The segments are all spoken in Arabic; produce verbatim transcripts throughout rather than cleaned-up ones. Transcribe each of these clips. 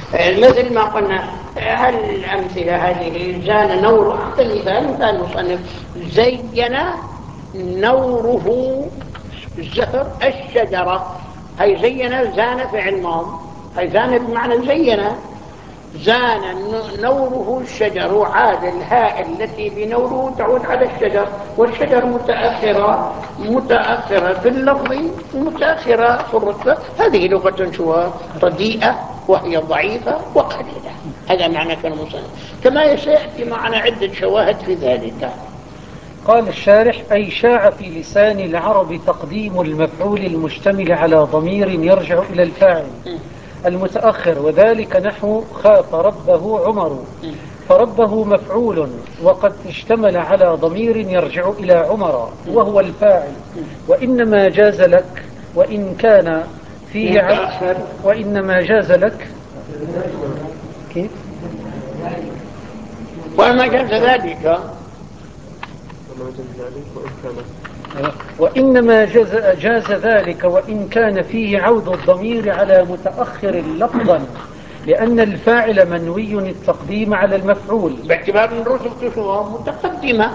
مثل ما قلنا هل الأمثلة هذه زان نور أعطي مثال مثال مصنف زين نوره الزهر الشجرة. هي زين زان فعل ماض، هي زان بمعنى زين. زان نوره الشجر، عاد الهاء التي بنوره تعود على الشجر، والشجر متأخرة متأخرة في اللفظ متأخرة في الرتبة. هذه لغة شوى رديئة وهي ضعيفة وقليلة. هذا معنى كلام المصنف كما سيأتي معنا عدة شواهد في ذلك. قال الشارح: أي شاع في لسان العرب تقديم المفعول المشتمل على ضمير يرجع إلى الفاعل المتأخر، وذلك نحو خاف ربه عمر، فربه مفعول وقد اشتمل على ضمير يرجع إلى عمر وهو الفاعل، وإنما جاز لك وإن كان فيه عبد وإنما جاز لك كيف وما جاز ذلك وإنما جاز, جاز ذلك وإن كان فيه عود الضمير على متأخر لفظا، لأن الفاعل منوي التقديم على المفعول باعتبار أن رتبته متقدمة،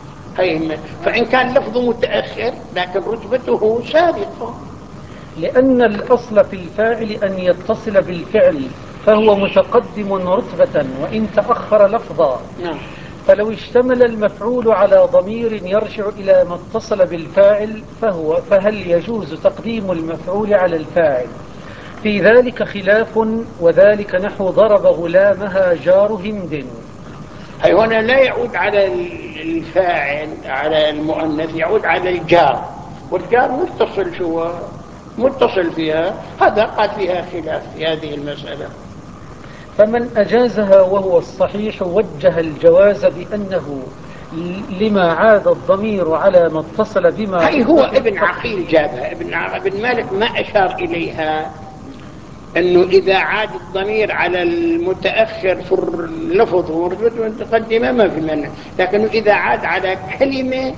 فإن كان لفظه متأخر لكن رتبته سابقة. لأن الأصل في الفاعل أن يتصل بالفعل فهو متقدم رتبة وإن تأخر لفظا. نعم. فلو اشتمل المفعول على ضمير يرجع إلى ما اتصل بالفاعل فهو فهل يجوز تقديم المفعول على الفاعل؟ في ذلك خلاف، وذلك نحو ضرب غلامها جار هند. أي هنا لا يعود على الفاعل على المؤنث، يعود على الجار، والجار متصل شو متصل فيها. هذا قد فيها خلاف في هذه المسألة. فمن أجازها وهو الصحيح وجه الجواز بأنه لما عاد الضمير على ما اتصل بما هي هو ابن عقيل جابها، ابن, ابن مالك ما أشار إليها أنه إذا عاد الضمير على المتأخر في اللفظ ورتبته متقدمة ما في منه، لكنه إذا عاد على كلمة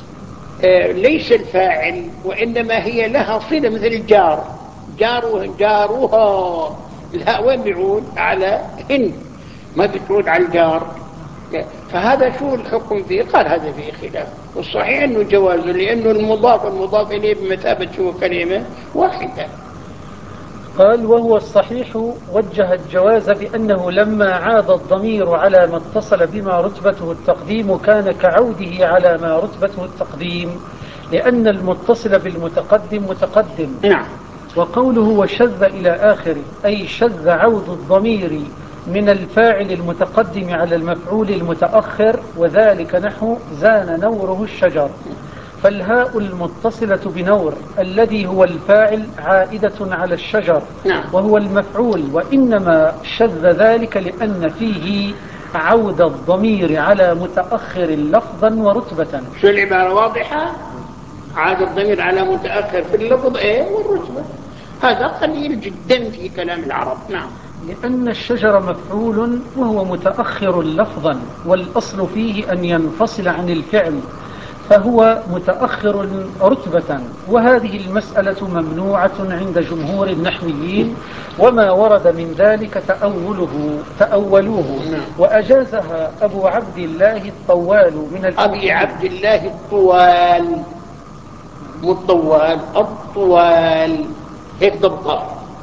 ليس الفاعل وإنما هي لها صلة مثل الجار، جاره جارها، الهاء وين بيعود؟ على هند، ما بتعود على الجار. فهذا شو الحكم فيه؟ قال هذا فيه خلاف، والصحيح أنه جوازه، لأنه المضاف والمضاف إليه بمثابة شو كلمة واحدة. قال: وهو الصحيح وجه الجواز بأنه لما عاد الضمير على ما اتصل بما رتبته التقديم كان كعوده على ما رتبته التقديم، لأن المتصل بالمتقدم متقدم. نعم. وقوله وشذ إلى آخره أي شذ عود الضمير من الفاعل المتقدم على المفعول المتأخر، وذلك نحو زان نوره الشجر، فالهاء المتصلة بنور الذي هو الفاعل عائدة على الشجر وهو المفعول، وإنما شذ ذلك لأن فيه عود الضمير على متأخر لفظا ورتبة. شو العبارة واضحة؟ عاد الضمير على متأخر في اللفظ ايه والرتبة. هذا قليل جدا في كلام العرب. نعم. لأن الشجر مفعول وهو متأخر لفظا، والأصل فيه أن ينفصل عن الفعل فهو متأخر رتبة، وهذه المسألة ممنوعة عند جمهور النحويين، وما ورد من ذلك تأوله تأولوه. وأجازها أبو عبد الله الطوال من أبي عبد الله الطوال، مو الطوال، الطوال، هيك ضبطها.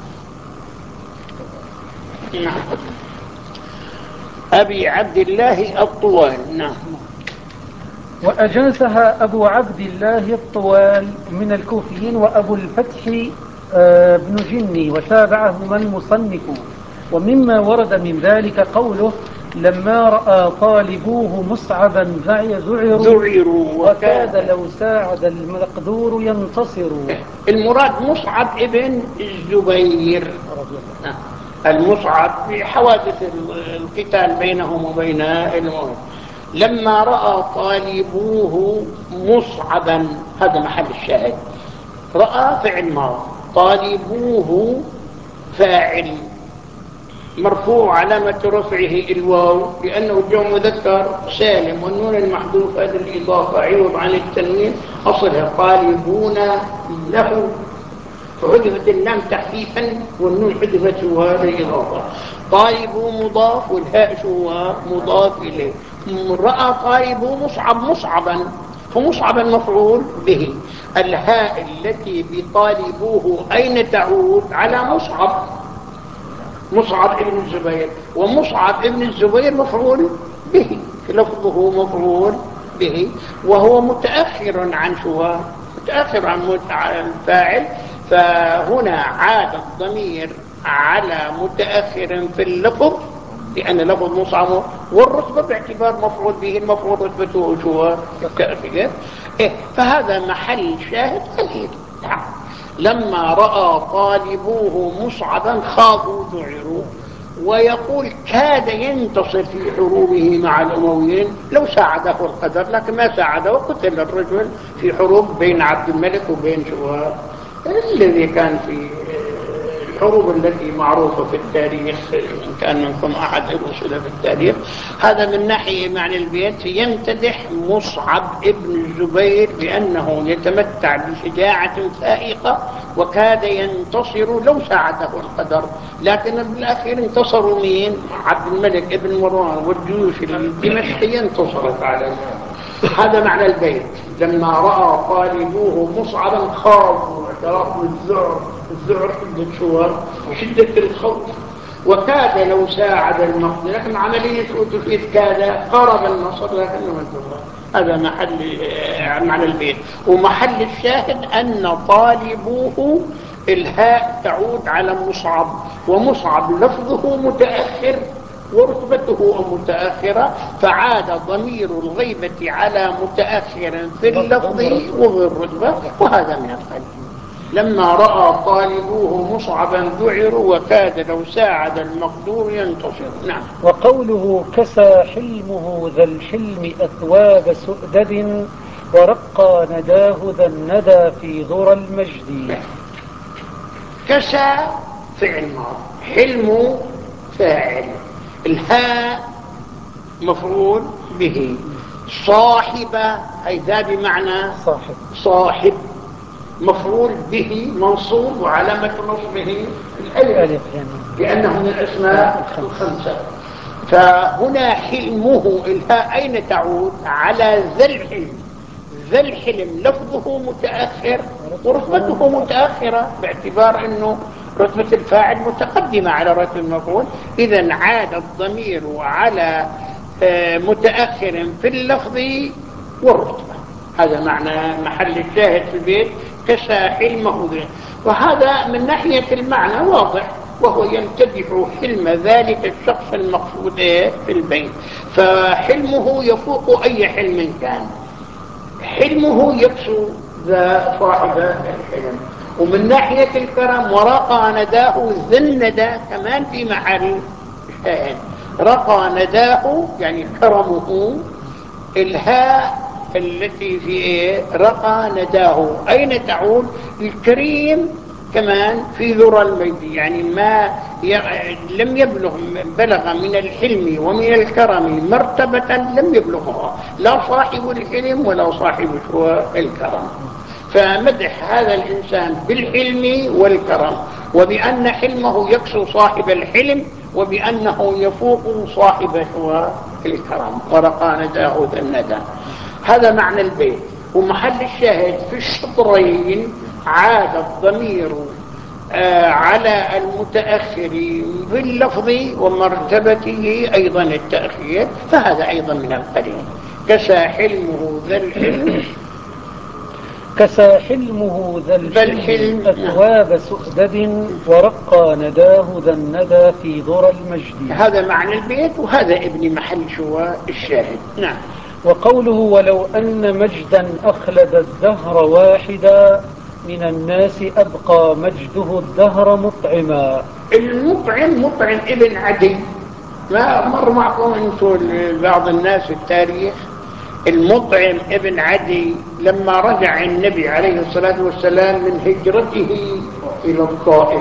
نعم. أبي عبد الله الطوال. نعم. وأجازها أبو عبد الله الطوال من الكوفيين وأبو الفتح بن جني وتابعه من مصنف. ومما ورد من ذلك قوله لما رأى طالبوه مصعبا ذعروا وكاد لو ساعد المقدور ينتصر. المراد مصعب ابن الزبير، المصعب في حوادث القتال بينهم وبين الموت. لما رأى طالبوه مصعبا، هذا محل الشاهد، رأى فعل ماضي، طالبوه فاعل مرفوع علامة رفعه الواو لأنه جمع مذكر سالم، والنون المحذوف هذه الإضافة عوض عن التنوين أصلها طالبون له. فحذفت اللام تخفيفا والنون حذفت شوها للإضافة. طالبوا مضاف والهاء شوها مضاف إليه. رأى طالبوا مصعب مصعبا، فمصعبا مفعول به. الهاء التي بطالبوه أين تعود؟ على مصعب، مصعب ابن الزبير، ومصعب ابن الزبير مفعول به، لفظه مفعول به، وهو متأخر عن شوها، متأخر عن الفاعل. فهنا عاد الضمير على متأخر في اللفظ لأن لفظ مصعب، والرتبة باعتبار مفعول به، المفعول رتبته شوها التأخير. إيه فهذا محل شاهد أكيد. لما رأى طالبوه مصعبا خافوا ذعروا. ويقول كاد ينتصر في حروبه مع الأمويين لو ساعده القدر، لكن ما ساعده وقتل الرجل في حروب بين عبد الملك وبين شوها الذي كان في الحروب التي معروفة في التاريخ، إن كان منكم أحد يوصل في التاريخ. هذا من ناحية معنى البيت يمتدح مصعب ابن الزبير بأنه يتمتع بشجاعة فائقة وكاد ينتصر لو ساعده القدر، لكن بالأخير انتصروا مين؟ عبد الملك ابن مروان والجيوش الدمشقية انتصرت على. هذا معنى البيت. لما رأى طالبوه مصعبا خافوا، اعتراف بالذعر، الذعر شدة شوار، شدة الخوف. وكاد لو ساعد المقدر، لكن عملية تفيد كاد قرب النصر لكنه انتصر. هذا محل معنى البيت. ومحل الشاهد أن طالبوه الهاء تعود على مصعب، ومصعب لفظه متأخر ورتبته متأخرة، فعاد ضمير الغيبة على متأخر في اللفظ وفي الرتبة، وهذا من القلب. لما رأى طالبوه مصعبا ذعروا وكاد لو ساعد المقدور ينتصر. نعم. وقوله كسى حلمه ذا الحلم أثواب سؤدد ورقى نداه ذا الندى في ذرى المجد. كسى فعل ماضي، حلم فاعل، الهاء مفعول به، صاحب أي ذا بمعنى صاحب، صاحب مفعول به منصوب وعلامة نصبه الألف لأنه من الأسماء الخمسة. فهنا حلمه الهاء أين تعود؟ على ذا الحلم. ذا الحلم لفظه متأخر ورتبته متأخرة باعتبار أنه رتبة الفاعل متقدمة على رتبة المفعول. إذن عاد الضمير على متأخر في اللفظ والرتبة. هذا معنى محل الشاهد في البيت كسى حلمه ذا. وهذا من ناحية المعنى واضح، وهو يمتدح حلم ذلك الشخص المقصود في البيت. فحلمه يفوق أي حلم كان، حلمه يكسو ذا صاحب الحلم. ومن ناحية الكرم ورقى نداه ذا الندى كمان في محل شاهد. رقى نداه يعني كرمه، الهاء التي في إيه؟ رقى نداه أين تعود؟ الكريم كمان في ذرى المجد، يعني ما ي... لم يبلغ بلغ من الحلم ومن الكرم مرتبة لم يبلغها لا صاحب الحلم ولا صاحب الكرم. فمدح هذا الإنسان بالحلم والكرم، وبأن حلمه يكسو صاحب الحلم، وبأنه يفوق صاحب الكرم. ورقى نداه ذا الندى. هذا معنى البيت. ومحل الشاهد في الشطرين عاد الضمير آه على المتأخر باللفظ ومرتبته أيضا التأخير، فهذا أيضا من القليل. كسى حلمه ذا الحلم، كسى حلمه ذا الحلم أثواب سؤدد ورقى نداه ذا الندى في ذرى المجد. هذا معنى البيت، وهذا ابن محل شواء الشاهد. نعم. وقوله ولو أن مجدا أخلد الدهر واحدا من الناس أبقى مجده الدهر مطعما. المطعم مطعم ابن عدي، ما مر معكم انتم بعض الناس في التاريخ. المطعم ابن عدي لما رجع النبي عليه الصلاة والسلام من هجرته إلى الطائف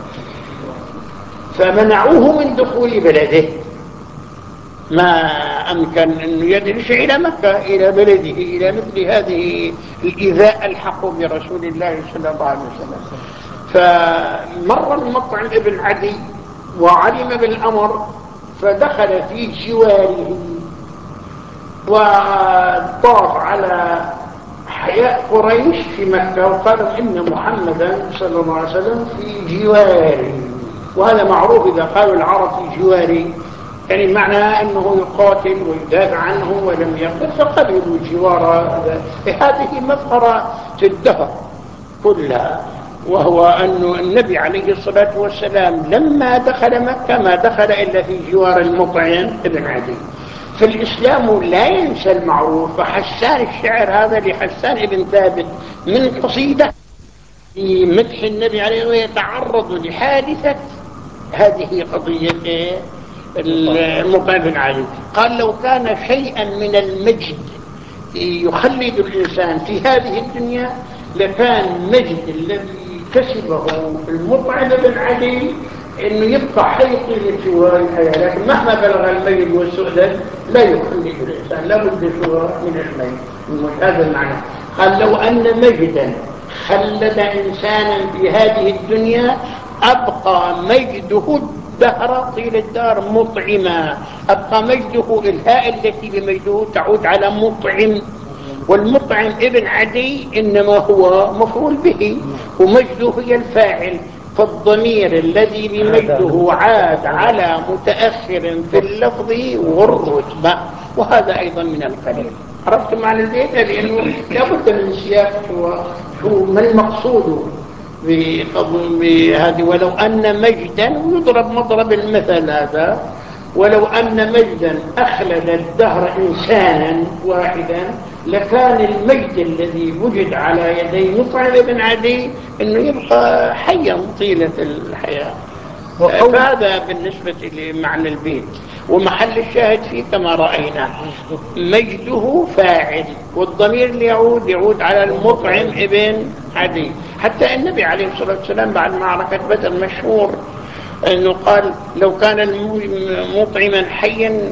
فمنعوه من دخول بلده، ما أمكن أن يدرس إلى مكة إلى بلده إلى مثل هذه الإيذاء الحق برسول الله صلى الله عليه وسلم. فمر المطعم ابن عدي وعلم بالأمر فدخل في جواره وطاف على حياء قريش في مكة وقالوا إن محمدا صلى الله عليه وسلم في جواري. وهذا معروف إذا قالوا العرب في جواري يعني معناه أنه يقاتل ويدافع عنه ولم يقتل، فقبلوا جوار. هذه مفخرة الدهر كلها، وهو أن النبي عليه الصلاة والسلام لما دخل مكة ما دخل إلا في جوار المطعم ابن عدي. فالإسلام لا ينسى المعروف. فحسان الشعر هذا لحسان ابن ثابت من قصيدة في مدح النبي عليه ويتعرض لحادثة هذه قضية المطعم بن عدي. قال لو كان شيئا من المجد يخلد الإنسان في هذه الدنيا لكان مجد الذي كسبه المطعم بن عدي انه يبقى حي طيلة جوار الحياة، لكن مهما بلغ الميت والسؤدد لا يخلد الإنسان، لا بد جوار من الميت. هذا المعنى. قال لو أن مجدا خلد إنسانا في هذه الدنيا أبقى مجده الدهر طيل الدار مطعما. أبقى مجده الهاء التي بمجده تعود على مطعم، والمطعم ابن عدي إنما هو مفعول به ومجده هي الفاعل، فالضمير الذي بمجده عاد على متأخر في اللفظ والرتبة، وهذا أيضا من القليل. عرفتم معنى البيت؟ لأنه لابد من سياق شو ما المقصود بهذه. ولو أن مجدا يضرب مضرب المثل هذا، ولو أن مجدا أخلد الدهر إنسانا واحدا لكان المجد الذي وجد على يدي مطعم بن عدي أنه يبقى حيا طيلة الحياة. فهذا بالنسبة لمعنى البيت. ومحل الشاهد فيه كما رأينا مجده فاعل، والضمير اللي يعود يعود على المطعم ابن عدي. حتى النبي عليه الصلاة والسلام بعد معركة بدر مشهور أنه قال لو كان مطعما حيا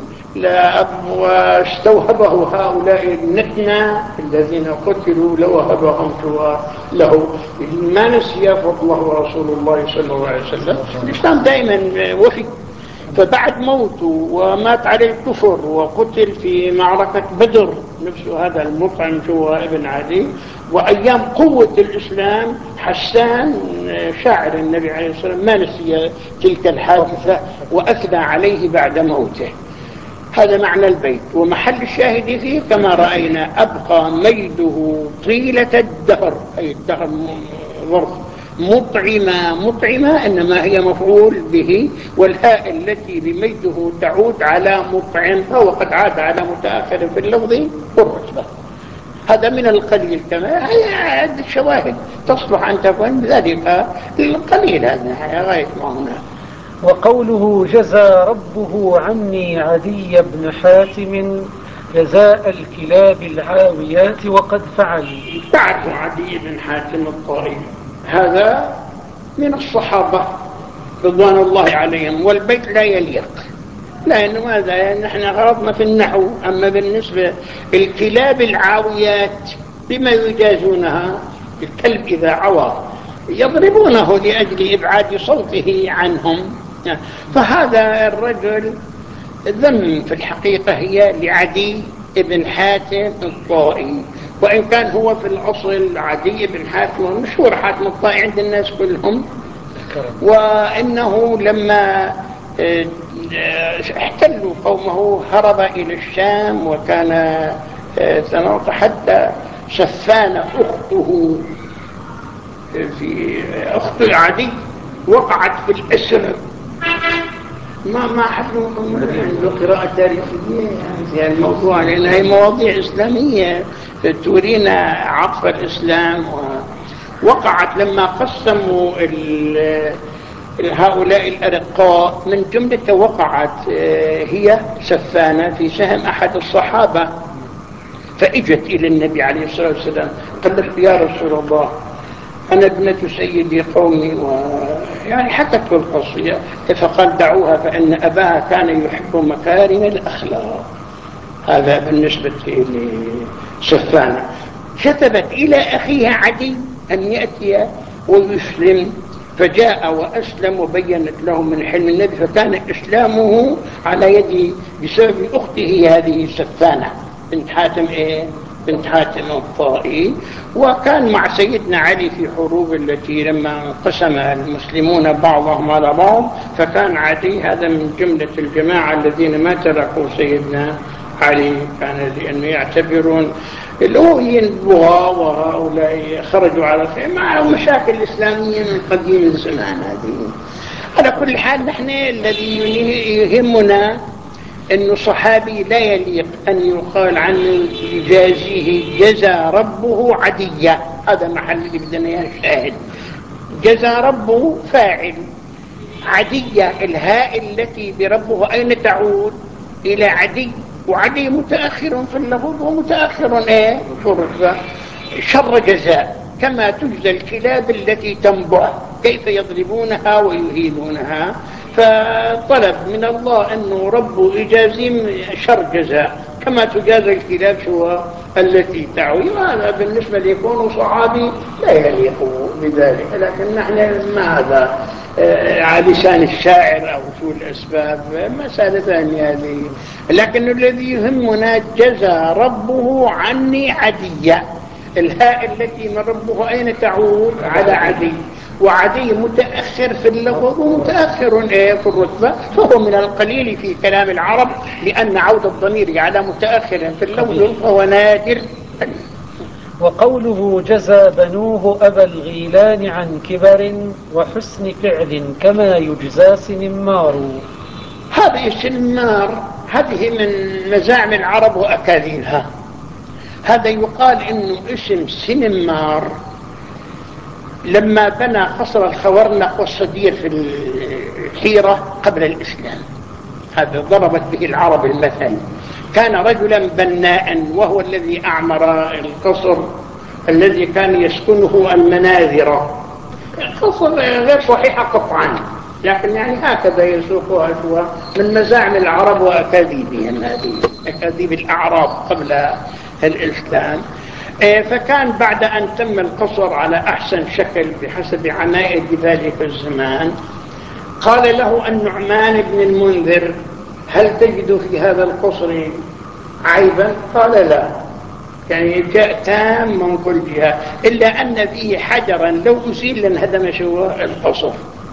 واستوهبه هؤلاء النتنى الذين قتلوا لوهبهم له. ما نسي فضله رسول الله صلى الله عليه وسلم. الإسلام دائما وفي. فبعد موته ومات عليه الكفر وقتل في معركة بدر نفسه هذا المطعم هو ابن عدي، وأيام قوة الإسلام حسان شاعر النبي عليه الصلاة والسلام ما نسي تلك الحادثة وأثنى عليه بعد موته. هذا معنى البيت. ومحل الشاهد فيه كما رأينا أبقى مجده طيلة الدهر، أي الدهر ظرف. مطعمة مطعمة إنما هي مفعول به، والهاء التي بمجده تعود على مطعم، فهو قد عاد على متأخر في اللفظ والرتبة. هذا من القليل كما هي عدة شواهد تصلح أن تكون بذلك القليل. هذا غاية ما هنا. وقوله جزى ربه عني عدي بن حاتم جزاء الكلاب العاويات وقد فعل. تعرف عدي بن حاتم الطائي هذا من الصحابة رضوان الله عليهم، والبيت لا يليق لأنه ماذا يعني نحن غرضنا في النحو. أما بالنسبة الكلاب العاويات بما يجازونها، الكلب إذا عوى يضربونه لأجل إبعاد صوته عنهم. فهذا الرجل ذم في الحقيقة هي لعدي بن حاتم الطائي، وإن كان هو في الأصل عدي بن حاتم مشهور حاتم الطائي عند الناس كلهم. وإنه لما احتلوا قومه هرب إلى الشام، وكان سنوات حتى شفان أخته في أخت عدي وقعت في الأسر. ما ما حد عنده قراءة تاريخية في الموضوع، لأن هي مواضيع إسلامية تورينا عطف الإسلام. وقعت لما قسموا هؤلاء الأرقاء من جملة وقعت هي سفانة في سهم أحد الصحابة، فإجت إلى النبي عليه الصلاة والسلام قالت يا رسول الله أنا ابنة سيدي قومي، ويعني حكت القصية. فقال دعوها فإن أباها كان يحب مكارم الأخلاق. هذا بالنسبة لسفانة. كتبت إلى أخيها عدي أن يأتي ويسلم فجاء وأسلم وبينت له من حلم النبي، فكان إسلامه على يد بسبب أخته هذه سفانة بنت حاتم إيه؟ بنت حاتم الطائي. وكان مع سيدنا علي في حروب التي لما انقسم المسلمون بعضهم على بعض، فكان عدي هذا من جملة الجماعة الذين ما تركوا سيدنا علي، كان لأنه يعتبرون الأويين البغاة وهؤلاء خرجوا على خير مع مشاكل إسلامية من قديم الزمان هذه. على كل حال نحن الذي يهمنا أنه صحابي لا يليق أن يقال عنه يجازيه جزى ربه عدية، هذا محل اللي بدنا إياه الشاهد. جزى ربه فاعل، عدية الهاء التي بربه أين تعود؟ إلى عدي، وعدي متأخر في اللفظ ومتأخر إيه في الرتبة. شر جزاء، كما تجزى الكلاب التي تنبع، كيف يضربونها ويهينونها. فطلب من الله أنه رب إجازهم شر جزاء كما تجازى الكلاب شو التي تعوي. وهذا بالنسبة ليكون صحابي لا يليق بذلك، لكن نحن ما هذا على لسان الشاعر أو شو الأسباب مسألة ثانية هذه. لكن الذي يهمنا جزى ربه عني عدية، الهاء التي من ربه أين تعود؟ على عدي، وعدي متأخر في اللفظ ومتأخر إيه في الرتبة، فهو من القليل في كلام العرب، لأن عود الضمير على متأخر في اللفظ فهو نادر. وقوله جزى بنوه أبا الغيلان عن كبر وحسن فعل كما يجزى سنمار. هذه سنمار هذه من مزاعم العرب وأكاذيبها. هذا يقال إنه اسم سنمار لما بنى قصر الخورنق والصدير في الحيرة قبل الإسلام، هذا ضربت به العرب المثل. كان رجلا بناء وهو الذي أعمر القصر الذي كان يسكنه المناذرة. قصر غير صحيحة قطعا، لكن يعني هكذا يسوقها شوى من مزاعم العرب وأكاذيبهم، هذه أكاذيب الأعراب قبل الإسلام. فكان بعد أن تم القصر على أحسن شكل بحسب عنائد ذلك الزمان، قال له النعمان بن المنذر: هل تجد في هذا القصر عيبا؟ قال لا، يعني جاء تام من كل جهة، إلا أن فيه حجرا لو أزيل لانهدم شو القصر.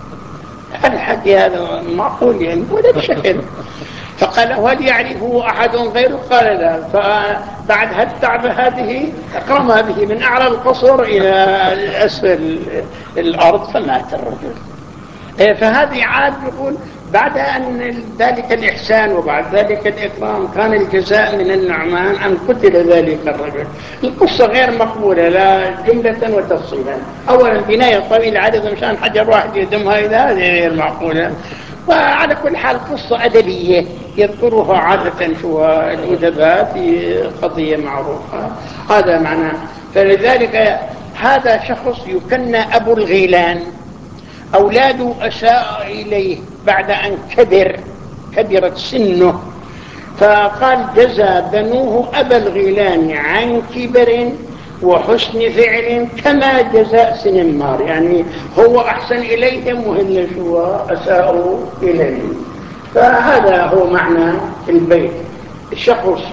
الحكي هذا معقول يعني ولا بشكل. فقال: هل يعرفه أحد غيره؟ قال لا. فبعد هالتعب هذه رمى به من أعلى القصر إلى أسفل الأرض فمات الرجل. فهذه عاد يقول بعد أن ذلك الإحسان وبعد ذلك الإكرام كان الجزاء من النعمان أن قتل ذلك الرجل. القصة غير مقبولة لا جملة وتفصيلا. أولا بناية طويلة عدد مشان حجر واحد يدمها إلى هذه غير معقولة. وعلى كل حال قصة أدبية يذكرها عادة شو الأدباء في قضية معروفة، هذا معناه. فلذلك هذا شخص يكنى أبو الغيلان، أولاده أساء إليه بعد أن كبر كبرت سنه، فقال: جزى بنوه أبا الغيلان عن كبر وحسن فعل كما جزاء سنمار، يعني هو أحسن إليهم وهم شو أساءوا إليه. فهذا هو معنى البيت. شخص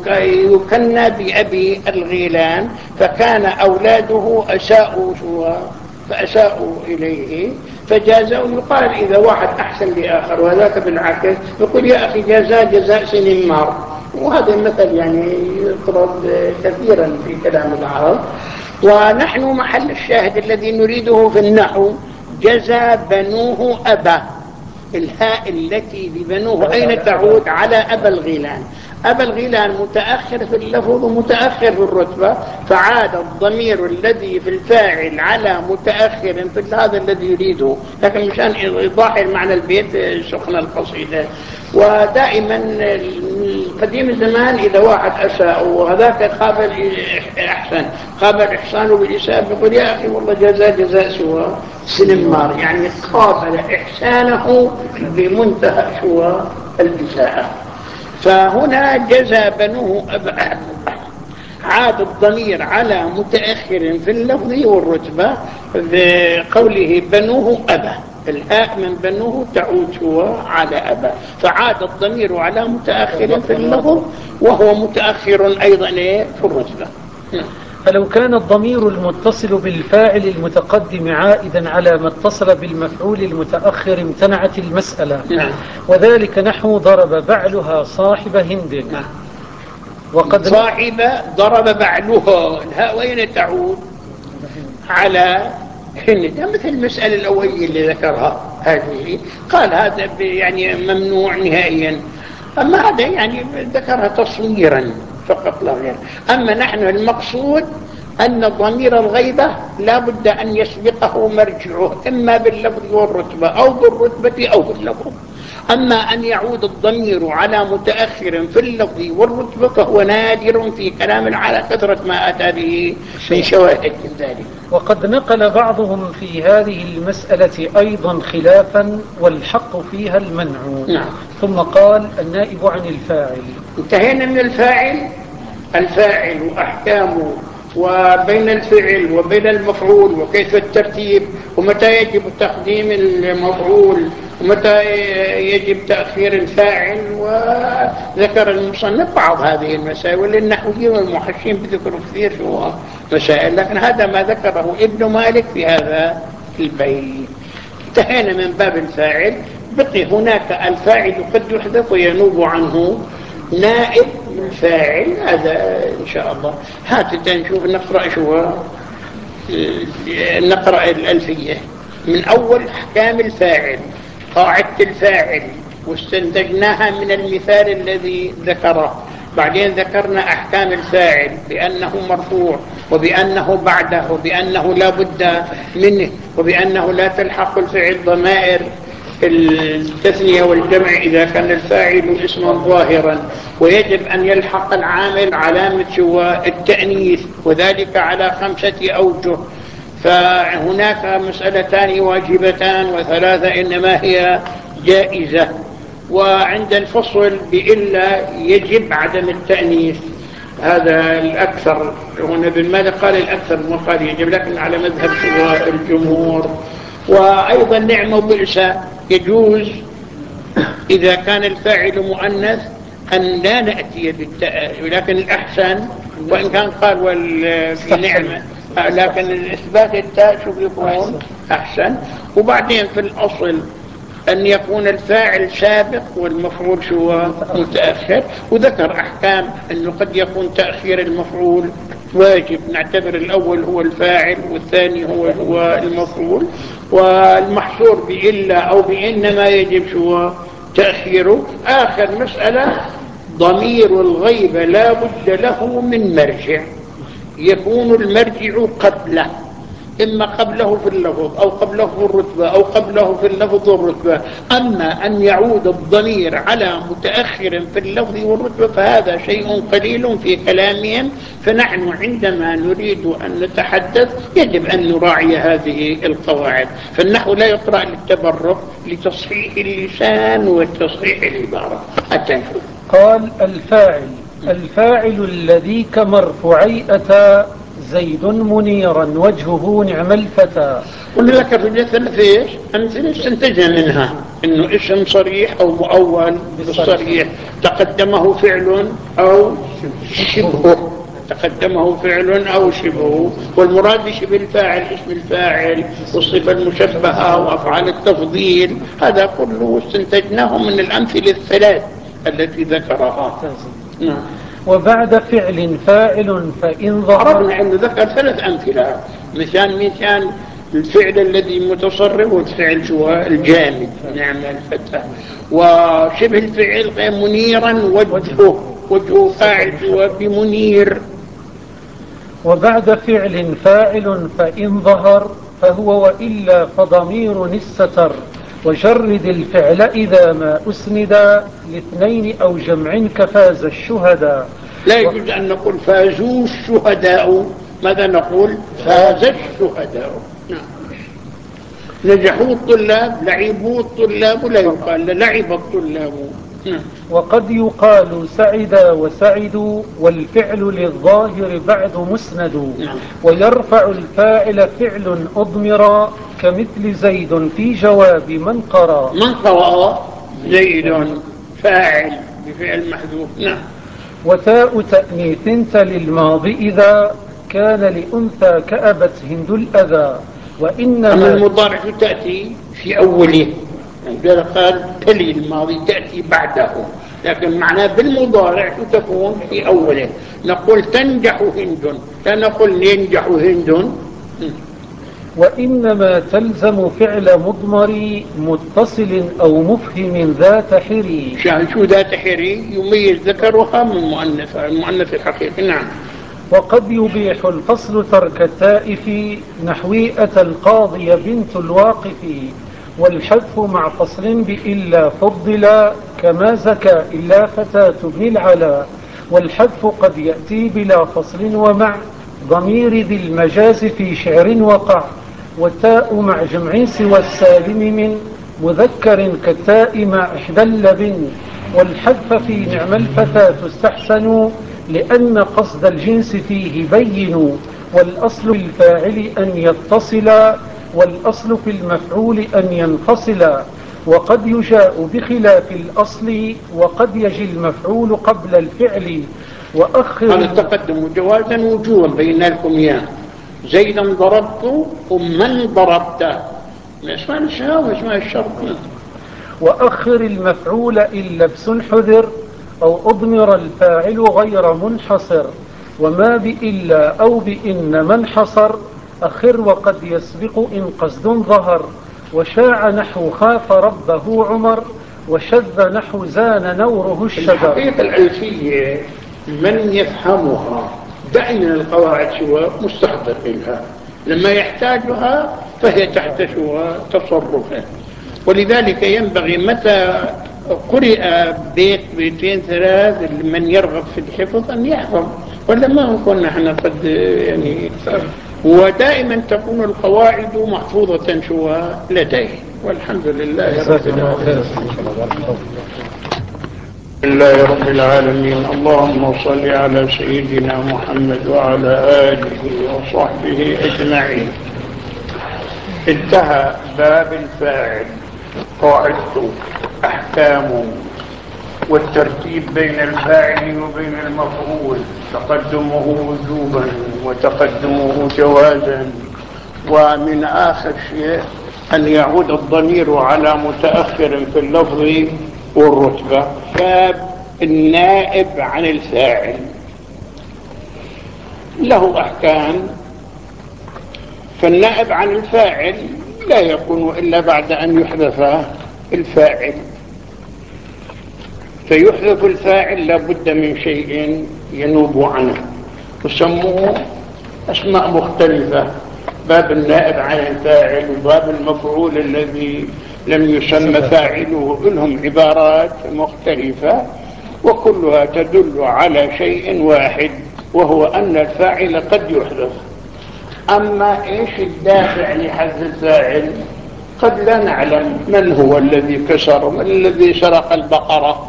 يكنى بأبي الغيلان فكان أولاده أساءوا شو فأساءوا إليه فجازوا. يقال إذا واحد أحسن لآخر وذاك بالعكس يقول: يا أخي جزاء جزاء سنمار. وهذا المثل يعني يضرب كثيرا في كلام العرب. ونحن محل الشاهد الذي نريده في النحو: جزى بنوه أبا، الهاء التي ببنوه أين تعود؟ على أبا الغيلان. أبا الغيلان متأخر في اللفظ ومتأخر في الرتبة، فعاد الضمير الذي في الفاعل على متأخر في هذا الذي يريده. لكن مشان إيضاح المعنى البيت سخن القصيدة. ودائما قديم الزمان إذا واحد أساء وهذاك قابل أحسن قابل إحسانه بالإساءة يقول: يا أخي والله جزاء جزاء سوى سنمار، يعني قابل إحسانه بمنتهى سوى الإساءة. فهنا جزى بنوه أبا، عاد الضمير على متأخر في اللفظ والرتبة بقوله بنوه أبا، الهاء من بنوه تعود هو على أبا، فعاد الضمير على متأخر في اللفظ وهو متأخر أيضا في الرتبة. فلو كان الضمير المتصل بالفاعل المتقدم عائدا على ما اتصل بالمفعول المتأخر امتنعت المسألة. نعم. وذلك نحو ضرب بعلها صاحب هند. نعم. وقد صاحب ضرب بعلها، الهاء وين تعود؟ على هند، مثل المسألة الأولية اللي ذكرها هذه، قال هذا يعني ممنوع نهائيا، أما هذا يعني ذكرها تصويرا فقط لا غير. أما نحن المقصود أن ضمير الغيبة لا بد أن يسبقه مرجعه إما باللفظ والرتبة أو بالرتبة أو باللفظ. أما أن يعود الضمير على متأخر في اللفظ والرتبة فهو نادر في كلام على كثرة ما أتى به من شواهد ذلك. وقد نقل بعضهم في هذه المسألة أيضا خلافا والحق فيها المنع. نعم. ثم قال النائب عن الفاعل. انتهينا من الفاعل. الفاعل وأحكامه وبين الفعل وبين المفعول وكيف الترتيب ومتى يجب تقديم المفعول ومتى يجب تأخير الفاعل، وذكر المصنف بعض هذه المسائل، وللنحويين والمحشين بذكر كثير في مسائل، لكن هذا ما ذكره ابن مالك في هذا البيت. انتهينا من باب الفاعل. بقي هناك الفاعل قد يحذف وينوب عنه نائب الفاعل، هذا إن شاء الله. هات نشوف نقرأ شو نقرأ الألفية من أول أحكام الفاعل، قاعدة الفاعل واستنتجناها من المثال الذي ذكره. بعدين ذكرنا أحكام الفاعل بأنه مرفوع وبأنه بعده وبأنه لا بد منه وبأنه لا تلحق الفعل ضمائر التثنية والجمع إذا كان الفاعل اسما ظاهرا، ويجب أن يلحق العامل علامة سوى التأنيث وذلك على خمسة أوجه. فهناك مسألتان واجبتان وثلاثة إنما هي جائزة. وعند الفصل بإلا يجب عدم التأنيث، هذا الأكثر. هنا ابن مالك قال الأكثر وقال يجب، لكن على مذهب الجمهور. وأيضا نعم وبئس يجوز إذا كان الفاعل مؤنث أن لا نأتي بالتاء، ولكن الأحسن وإن كان قال في نعمة، لكن إثبات التاء شو يكون أحسن. وبعدين في الأصل أن يكون الفاعل سابق والمفعول شو متأخر. وذكر أحكام أنه قد يكون تأخير المفعول واجب، نعتبر الأول هو الفاعل والثاني هو هو المفعول، والمحصور بإلا أو بإنما يجب شو تأخيره. آخر مسألة ضمير الغيبة لا بد له من مرجع، يكون المرجع قبله، إما قبله في اللفظ أو قبله في الرتبة أو قبله في اللفظ والرتبة. أما أن يعود الضمير على متأخر في اللفظ والرتبة فهذا شيء قليل في كلامهم. فنحن عندما نريد أن نتحدث يجب أن نراعي هذه القواعد. فالنحو لا يقرأ للتبرك، لتصحيح اللسان وتصحيح العبارة. حتى نشوف. قال الفاعل الفاعل الذي كمرفوعي أتى زيد منيرا وجهه نعم الفتى. ونذكر في الثلاث ايش؟ أمثلة استنتجنا منها انه اسم صريح او مؤول بالصريح، تقدمه فعل او شبهه، تقدمه فعل او شبهه، والمراد بشبه الفاعل اسم الفاعل والصفة المشبهة وافعال التفضيل. هذا كله استنتجناه من الامثلة الثلاث التي ذكرها. نعم. وبعد فعل فاعل فإن ظهر. عرفنا أنه ذكر ثلاث أمثلة، مثال مثال الفعل الذي متصرف والفعل شو الجامد نعم الفتح، وشبه الفعل منيرا وجهه، وجهه فاعل شو بمنير. وبعد فعل فاعل فإن ظهر فهو وإلا فضمير الستر، وجرد الفعل إذا ما أسند لاثنين أو جمع كفاز الشهداء. لا يجوز أن نقول فازوا الشهداء، ماذا نقول؟ فاز الشهداء. نعم. نجحوا الطلاب، لعبوا الطلاب، لا يقال لعب الطلاب. وقد يقال سعد وسعدوا والفعل للظاهر بعد مسند ويرفع الفاعل فعل أضمر كمثل زيد في جواب من قرأ من قرأ زيد فاعل بفعل محذوف. نعم. وتاء تأنيث للماضي إذا كان لأنثى كأبت هند الأذى. وإنما أما المضارع تأتي في أوله، يعني قال تلي الماضي تأتي بعده، لكن معناه بالمضارع تكون في أوله. نقول تنجح هند، لا نقول ينجح هند. وإنما تلزم فعل مضمر متصل أو مفهم ذات حري. شو ذات حري؟ يميز ذكرها من مؤنث، المؤنث الحقيقي. نعم. وقد يبيح الفصل ترك التائف نحوي أتى القاضي بنت الواقف. والحذف مع فصل بإلا فضلا كما زكى إلا فتاة ابن العلا. والحذف قد يأتي بلا فصل ومع ضمير ذي المجاز في شعر وقع. والتاء مع جمع سوى السالم من مذكر كالتاء مع إحدى اللبن. والحذف في نعم الفتاة استحسنوا لأن قصد الجنس فيه بين. والأصل الفاعل أن يتصل والأصل في المفعول أن ينفصل. وقد يجاء بخلاف الأصل وقد يجي المفعول قبل الفعل. وأخر هذا التقدم جوازا وجوبا بين لكم إياه. زيدا ضربت ومن ضربت، ما اسمها الشهاء واسمها الشرط. وأخر المفعول إن لبس حذر أو أضمر الفاعل غير منحصر. وما بإلا أو بإن من حصر أخر وقد يسبق إن قصد ظهر. وشاع نحو خاف ربه عمر وشذ نحو زان نوره الشجر. الحقيقة الألفية من يفهمها دائما القواعد سوى مستحضر لها، لما يحتاجها فهي تحت سوى تصرفه. ولذلك ينبغي متى قرئ بيت بيتين ثلاث من يرغب في الحفظ أن يحفظ، ولا ما كنا احنا قد يعني. ودائما تكون القواعد محفوظة سوى لديه، والحمد لله رب العالمين. لله رب العالمين. اللهم صل على سيدنا محمد وعلى آله وصحبه أجمعين. انتهى باب الفاعل. قاعدته أحكامه والترتيب بين الفاعل وبين المفعول، تقدمه وجوبا وتقدمه جوازا. ومن آخر شيء أن يعود الضمير على متأخر في اللفظ والرتبة. باب النائب عن الفاعل له أحكام. فالنائب عن الفاعل لا يكون إلا بعد أن يحذف الفاعل، فيحذف الفاعل لابد من شيء ينوب عنه، وسموه أسماء مختلفة: باب النائب عن الفاعل وباب المفعول الذي لم يسمى فاعله. لهم عبارات مختلفة وكلها تدل على شيء واحد، وهو أن الفاعل قد يحذف. أما إيش الدافع لحذف الفاعل؟ قد لا نعلم من هو الذي كسر، من الذي سرق البقرة،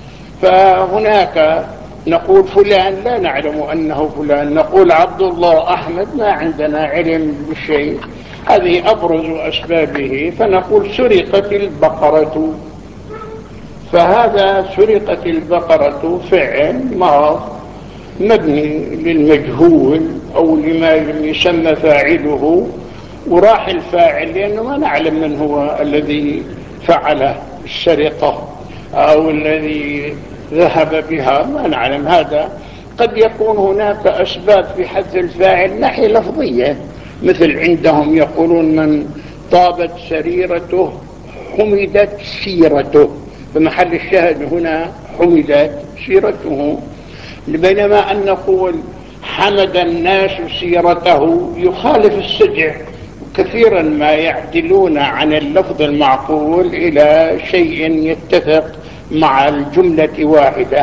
فهناك نقول فلان لا نعلم أنه فلان، نقول عبد الله أحمد ما عندنا علم بالشيء. هذه أبرز أسبابه، فنقول سرقت البقرة، فهذا سرقت البقرة فعل ماض مبني للمجهول أو لما لم يسمى فاعله، وراح الفاعل لأنه ما نعلم من هو الذي فعل السرقة أو الذي ذهب بها، ما نعلم. هذا قد يكون هناك أسباب في حذف الفاعل ناحية لفظية، مثل عندهم يقولون من طابت سريرته حمدت سيرته، فمحل الشاهد هنا حمدت سيرته. بينما أن نقول حمد الناس سيرته يخالف السجع، كثيرا ما يعدلون عن اللفظ المعقول إلى شيء يتفق مع الجملة واحدة.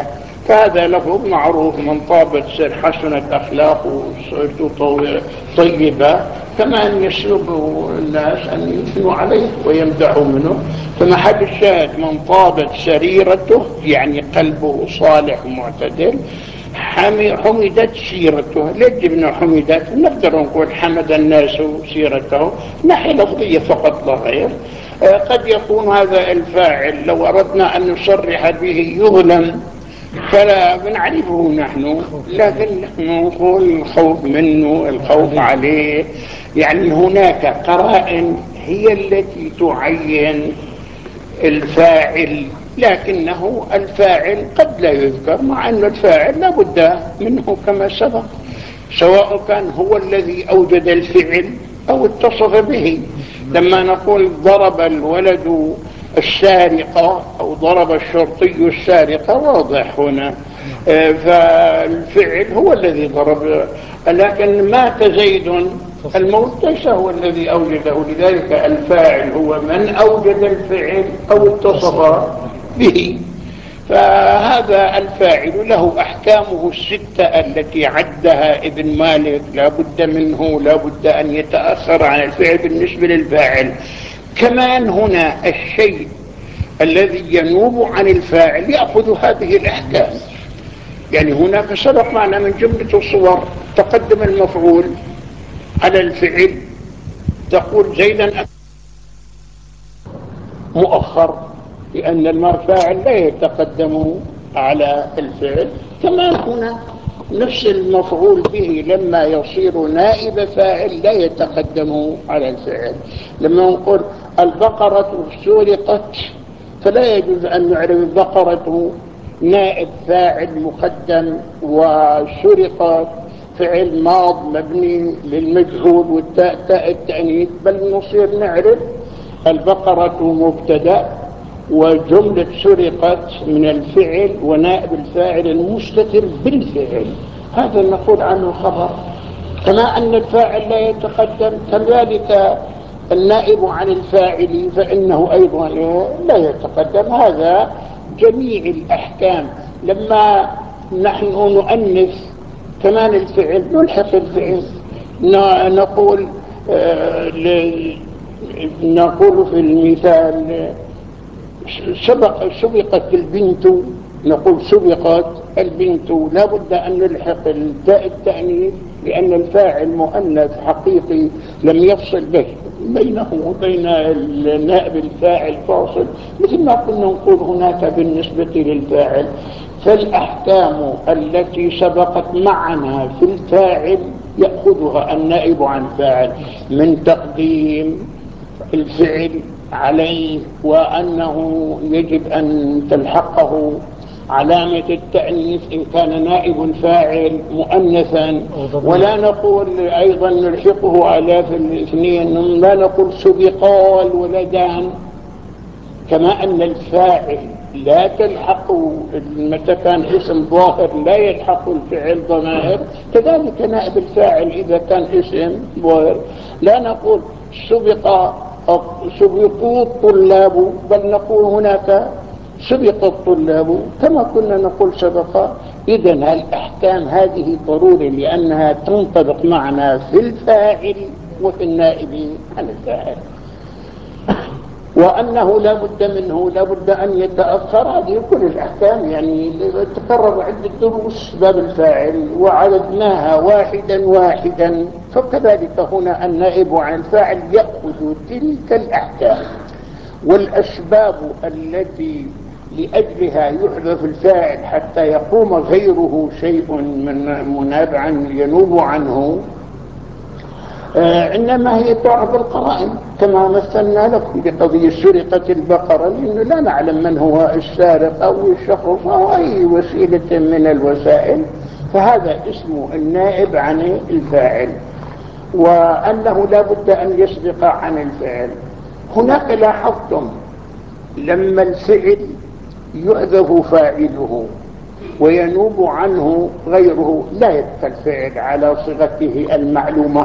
فهذا لفظ معروف من طابت سر حسنت أخلاقه وصورته طيبة، كما أن يسلب الناس أن يثنوا عليه ويمدحوا منه. فمحل الشاهد من طابت سريرته يعني قلبه صالح ومعتدل، حمدت سيرته. ليش جبنا حمدت؟ نقدر نقول حمد الناس سيرته، ناحية لفظية فقط لا غير. قد يكون هذا الفاعل لو أردنا أن نصرح به يظلم فلا بنعرفه نحن، لكن نحن نقول الخوف منه، الخوف عليه. يعني هناك قرائن هي التي تعين الفاعل، لكنه الفاعل قد لا يذكر، مع أن الفاعل لا بد منه كما سبق، سواء كان هو الذي أوجد الفعل أو اتصف به. لما نقول ضرب الولد السارقة أو ضرب الشرطي السارقة واضح هنا، فالفعل هو الذي ضرب، لكن مات زيد الموت ليس هو الذي أوجده. لذلك الفاعل هو من أوجد الفعل أو اتصف به. فهذا الفاعل له أحكامه الستة التي عدها ابن مالك، لا بد منه، لا بد أن يتأخر عن الفعل بالنسبة للفاعل. كمان هنا الشيء الذي ينوب عن الفاعل يأخذ هذه الأحكام. يعني هناك سبق معنا من جملة الصور تقدم المفعول على الفعل، تقول زيدا مؤخر لأن الفاعل لا يتقدم على الفعل. كمان هنا نفس المفعول به لما يصير نائب فاعل لا يتقدم على الفعل. لما نقول البقرة سرقت فلا يجوز أن نعرف البقرة نائب فاعل مقدم وسرقت فعل ماض مبني للمجهول والتاء تاء التأنيث، بل نصير نعرف البقرة مبتدأ وجملة سرقت من الفعل ونائب الفاعل المستتر بالفعل، هذا نقول عنه خبر. كما أن الفاعل لا يتقدم كذلك النائب عن الفاعل فإنه أيضا لا يتقدم. هذا جميع الأحكام. لما نحن نؤنث كمان الفعل نلحق الفعل، نقول نقول في المثال سبق سبقت البنت، نقول سبقت البنت، لا بد أن نلحق التاء التأنيث لأن الفاعل مؤنث حقيقي لم يفصل به بينه وبين النائب الفاعل فاصل، مثل ما كنا نقول هناك بالنسبة للفاعل. فالأحكام التي سبقت معنا في الفاعل يأخذها النائب عن فاعل، من تقديم الفعل عليه وأنه يجب أن تلحقه علامة التأنيث إن كان نائب الفاعل مؤنثا، ولا نقول أيضا نلحقه على في الاثنين، لا نقول سبقا الولدان. كما أن الفاعل لا تلحق متى كان اسم ظاهر لا يلحق الفعل ضمائر، كذلك نائب الفاعل إذا كان اسم ظاهر لا نقول سبق سبقوا الطلاب، بل نقول هناك سبق الطلاب كما كنا نقول سبق. إذن الأحكام هذه ضروري لأنها تنطبق معنا في الفاعل وفي النائب عن الفاعل، وأنه لا بد منه لا بد أن يتأخر. هذه كل الأحكام يعني تكرر عدة دروس باب الفاعل وعددناها واحدا واحدا، فكذلك هنا النائب عن الفاعل يأخذ تلك الأحكام. والأسباب التي لأجلها يحذف الفاعل حتى يقوم غيره شيء من منابعا ينوب عنه آه إنما هي تعرف القرائن، كما مثلنا لكم بقضية سرقة البقرة، لأنه لا نعلم من هو السارق أو الشخص أو أي وسيلة من الوسائل، فهذا اسمه النائب عن الفاعل، وأنه لا بد أن يسبق عن الفعل. هناك لاحظتم لما الفعل يحذف فاعله وينوب عنه غيره لا يبقى الفعل على صيغته المعلومة،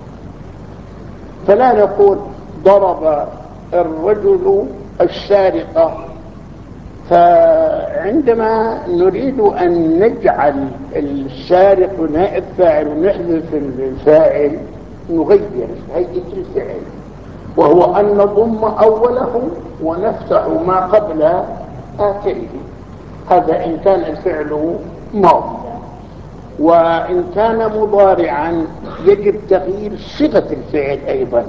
فلا نقول ضرب الرجل السارق عندما نريد أن نجعل السارق نائب فاعل ونحذف الفاعل نغير هيئة الفعل، وهو أن نضم أوله ونفتح ما قبل آخره. هذا إن كان الفعل ماضيا، وإن كان مضارعا يجب تغيير صيغة الفعل أيضا،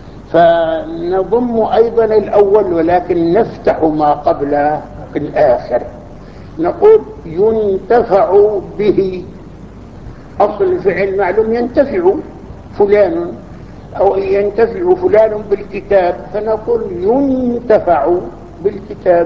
فنضم أيضا الأول ولكن نفتح ما قبل الآخر. نقول ينتفع به، أصل الفعل معلوم ينتفع فلان أو ينتفع فلان بالكتاب، فنقول ينتفع بالكتاب.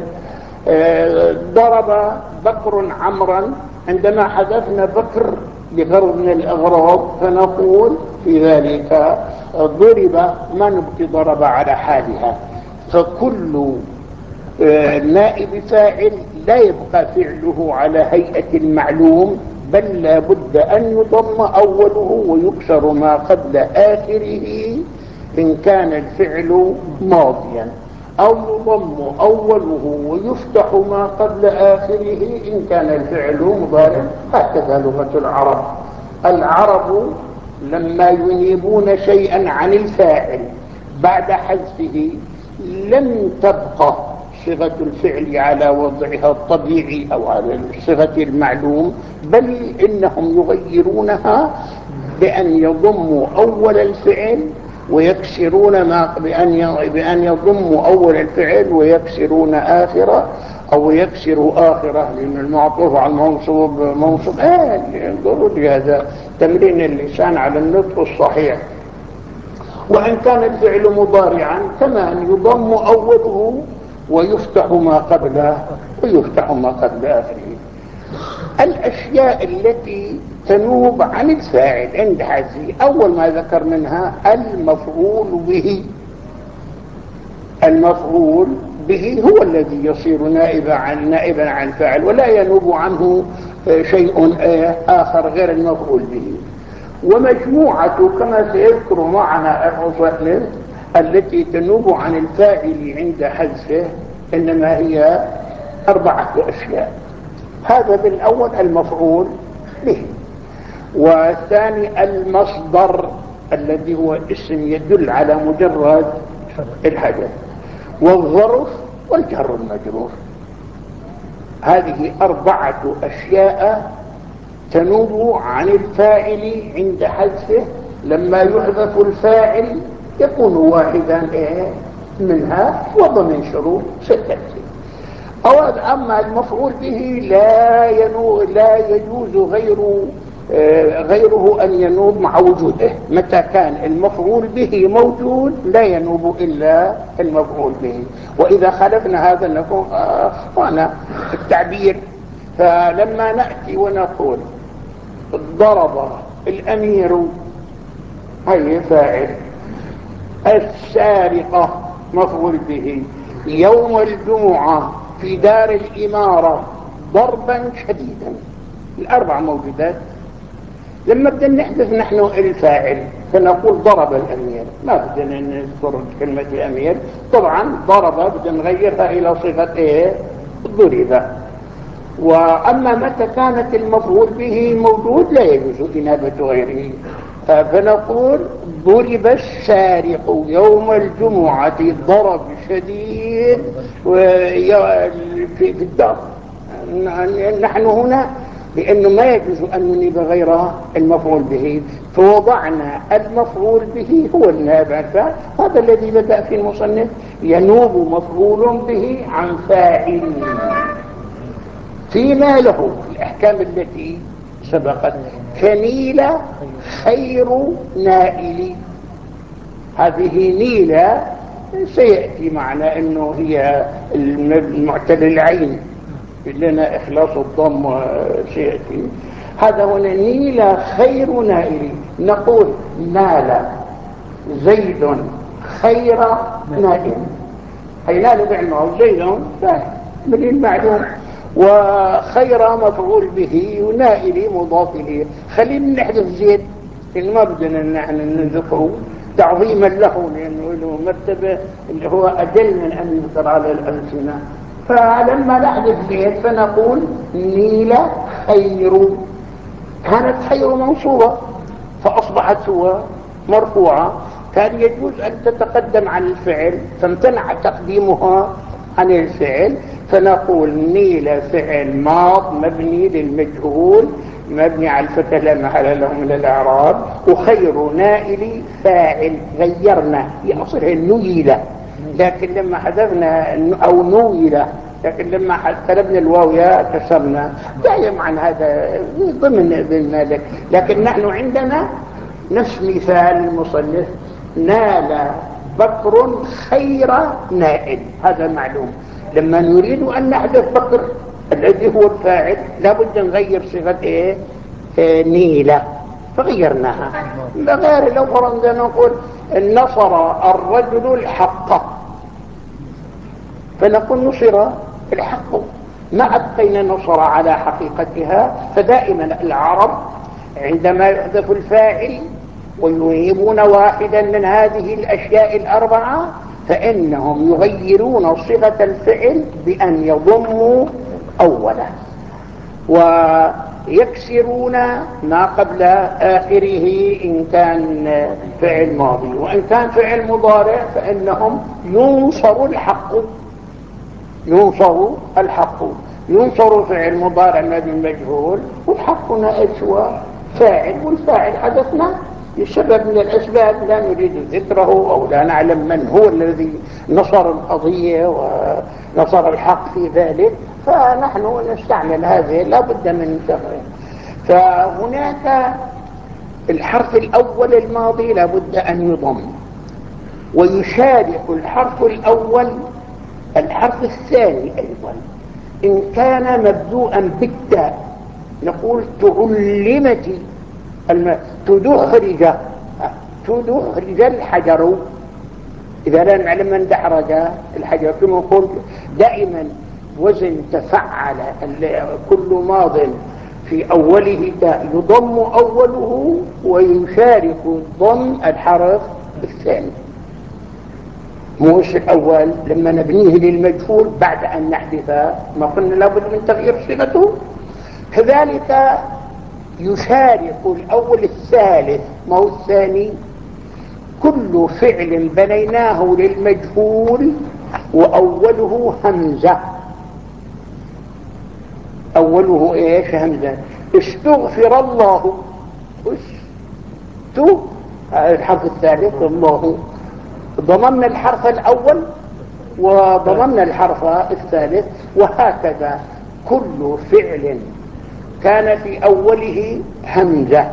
ضرب بكر عمرا، عندما حذفنا بكر لغرض من الأغراض فنقول في ذلك ضرب، ما نبقي ضرب على حالها. فكل نائب فاعل لا يبقى فعله على هيئة المعلوم، بل لا بد أن يضم أوله ويكسر ما قبل آخره إن كان الفعل ماضيا، أو يضم أوله ويفتح ما قبل آخره إن كان الفعل مضارع. هكذا لغة العرب. العرب لما ينيبون شيئا عن الفاعل بعد حذفه لم تبقى صيغة الفعل على وضعها الطبيعي أو على صيغة المعلوم، بل إنهم يغيرونها بأن يضموا أول الفعل ويكسرون ما بأن بأن يضموا أول الفعل ويكسرون آخره، أو يكسروا آخره، لأن المعطوف على المنصوب منصوب. آه ضروري هذا تمرين اللسان على النطق الصحيح. وإن كان الفعل مضارعا كمان يضم أوله ويفتح ما قبله ويفتح ما قبل آخره. الأشياء التي تنوب عن الفاعل عند حذفه، أول ما ذكر منها المفعول به. المفعول به هو الذي يصير نائبا عن نائبا عن فاعل، ولا ينوب عنه شيء آخر غير المفعول به. ومجموعة كما سيذكر معنا المصنف التي تنوب عن الفاعل عند حذفه إنما هي أربعة أشياء. هذا بالأول المفعول به، والثاني المصدر الذي هو اسم يدل على مجرد الحدث، والظرف والجر المجرور. هذه أربعة أشياء تنوب عن الفاعل عند حذفه. لما يحذف الفاعل يكون واحدا منها وضمن شروط ستة. أو أما المفعول به لا ينو لا يجوز غير غيره أن ينوب مع وجوده. متى كان المفعول به موجود لا ينوب إلا المفعول به، وإذا خالفنا هذا نكون أخطأنا في التعبير. فلما نأتي ونقول ضرب الأمير هي فاعل، السارقة مفعول به، يوم الجمعة في دار الإمارة ضربا شديدا، الأربع موجودات. لما بدنا نحذف نحن الفاعل فنقول ضرب الأمير، ما بدنا نذكر كلمة الأمير. طبعا ضرب بدنا نغيرها إلى صيغة إيه؟ ضرب. وأما متى كانت المفعول به موجود لا يجوز إنابة غيره، فنقول ضرب السارق يوم الجمعة ضرب شديد في الدار. نحن هنا لأنه ما يجوز أن ننيب غير المفعول به، فوضعنا المفعول به هو النائب عن فاعل. هذا الذي بدأ في المصنف ينوب مفعول به عن فاعل فيما له الأحكام التي سبقت. كنيلة خير نائل، هذه نيلة سيأتي معنا أنه هي المعتل العين لنا إخلاص الضم سيأتي. هذا هنا نيلة خير نائل. نقول نال زيد خير نائل، أي نال بعلمه زيد من المعلوم، وخير مفعول به ونائل مضاف إليه. خلينا نحذف زيد إن ما بدنا نحن نذكره تعظيما له، لأنه له مرتبة اللي هو أجل من أن يذكر على الألسنة. فلما نحذف زيد فنقول نيل خير، كانت خير منصوبة فأصبحت سوى مرفوعة، كان يجوز أن تتقدم عن الفعل فامتنع تقديمها عن الفعل، فنقول نيل فعل ماض مبني للمجهول مبني على الفتح لا محل له من الإعراب، وخير نائل فاعل. غيرنا في أصلها نيلة، لكن لما حذفنا أو نويلة، لكن لما قلبنا الواو يا كسرنا، دائما عن هذا ضمن ابن مالك. لكن نحن عندنا نفس مثال المصنف نال بكر خير نائل، هذا معلوم. لما نريد أن نحذف بكر الذي هو الفاعل لابد نغير صيغة ايه؟ إيه نيلة، فغيرناها. غير لو فرضنا نقول نصر الرجل الحق فنقول نصر الحق، ما أبقينا نصر على حقيقتها. فدائما العرب عندما يحذف الفاعل ويوهبون واحدا من هذه الأشياء الأربعة فإنهم يغيرون صيغة الفعل بأن يضموا أوله ويكسرون ما قبل آخره إن كان فعل ماضي، وإن كان فعل مضارع فإنهم ينصر الحق. ينصر الحق، ينصر فعل مضارع مبني مجهول والحق نائب سوى فاعل، والفاعل حدثنا لسبب من الأسباب لا نريد ذكره أو لا نعلم من هو الذي نصر القضية ونصر الحق في ذلك، فنحن نستعمل هذه لا بد من شرعه. فهناك الحرف الأول الماضي لا بد أن يضم، ويشارك الحرف الأول الحرف الثاني أيضا إن كان مبدوءا بالتاء. نقول تعلمت الم... تدحرج تدحرج الحجر، إذا لا نعلم من دحرج الحجر. كما نقول دائما وزن تفعل كل ماض في أوله تاء يضم أوله ويشارك الضم الحرف الثاني، مش الأول. لما نبنيه للمجهول بعد أن نحذف ما قلنا لابد من تغيير صيغته، كذلك يشارك الأول الثالث ما هو الثاني. كل فعل بنيناه للمجهول وأوله همزة، أوله إيش؟ همزة. استغفر الله، است الحرف الثالث الله، ضممنا الحرف الأول وضممنا الحرف الثالث، وهكذا كل فعل كان في أوله همزة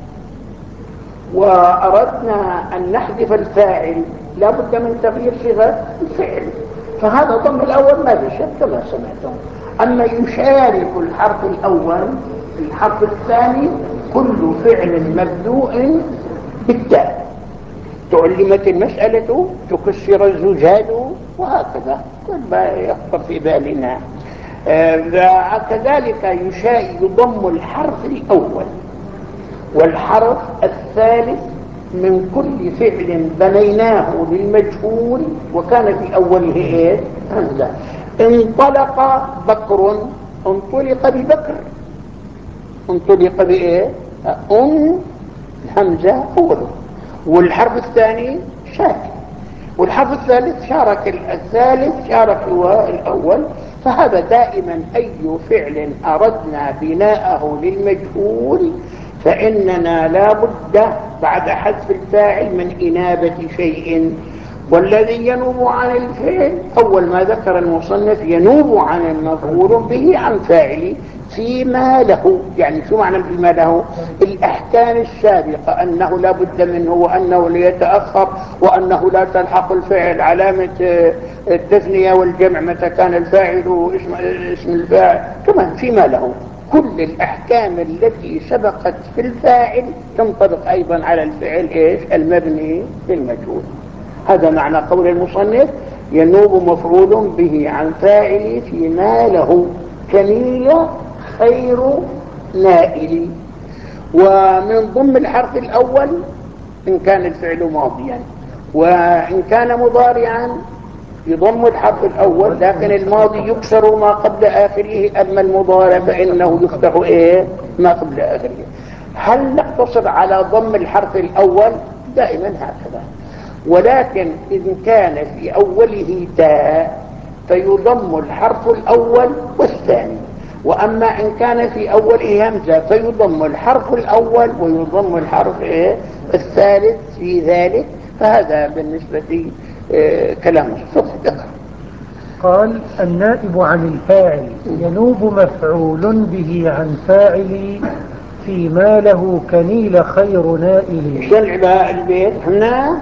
وأردنا أن نحذف الفاعل لا بد من تغيير صيغة الفعل، فهذا ضم الأول ما في شك كما سمعتم. أما يشارك الحرف الأول الحرف الثاني كل فعل مبدوء بالتاء. تعلمت المسألة، تكسر الزجاج، وهكذا كل ما يخطر في بالنا. آه كذلك يضم الحرف الأول والحرف الثالث من كل فعل بنيناه للمجهول وكان في أوله إيه؟ همزة. انطلق بكر، انطلق ببكر، انطلق بإيه؟ أن همزة أوله، والحرف الثاني شاك، والحرف الثالث شارك الثالث شارك هو الأول. فهذا دائما أي فعل أردنا بناءه للمجهول فإننا لا بد بعد حذف الفاعل من إنابة شيء، والذي ينوب عن الفعل أول ما ذكر المصنف ينوب عن المفعول به عن فاعله فيما له. يعني شو معنى فيما له؟ الأحكام السابقة أنه لا بد منه وأنه ليتأخر وأنه لا تلحق الفعل علامة التثنية والجمع متى كان الفاعل اسم, اسم الفاعل، كمان فيما له. كل الأحكام التي سبقت في الفاعل تنطبق أيضا على الفعل إيش؟ المبني للمجهول. هذا معنى قول المصنف ينوب مفعول به عن فاعل فيما له كنيل خير نائل. ومن ضمن الحرف الأول إن كان الفعل ماضيا، وإن كان مضارعا يضم الحرف الأول، لكن الماضي يكسر ما قبل آخره، أما المضارع فإنه يفتح إيه ما قبل آخره. هل نقتصر على ضم الحرف الأول؟ دائما هكذا. ولكن إن كان في أوله تاء فيضم الحرف الأول والثاني، وأما إن كان في أوله همزة فيضم الحرف الأول ويضم الحرف إيه الثالث في ذلك. فهذا بالنسبة إيه كلام الصدق. قال النائب عن الفاعل ينوب مفعول به عن فاعل فيما له كنيل خير نائل. شلع البيت هنا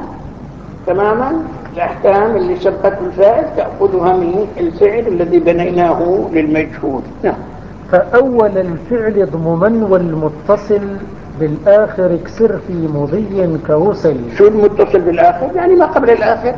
تماما الأحكام اللي سبقت الفاعل تأخذها من الفعل الذي بنيناه للمجهول. نعم. فأول الفعل ضمما والمتصل بالآخر اكسر في مضي كوصل. شو المتصل بالآخر؟ يعني ما قبل الآخر.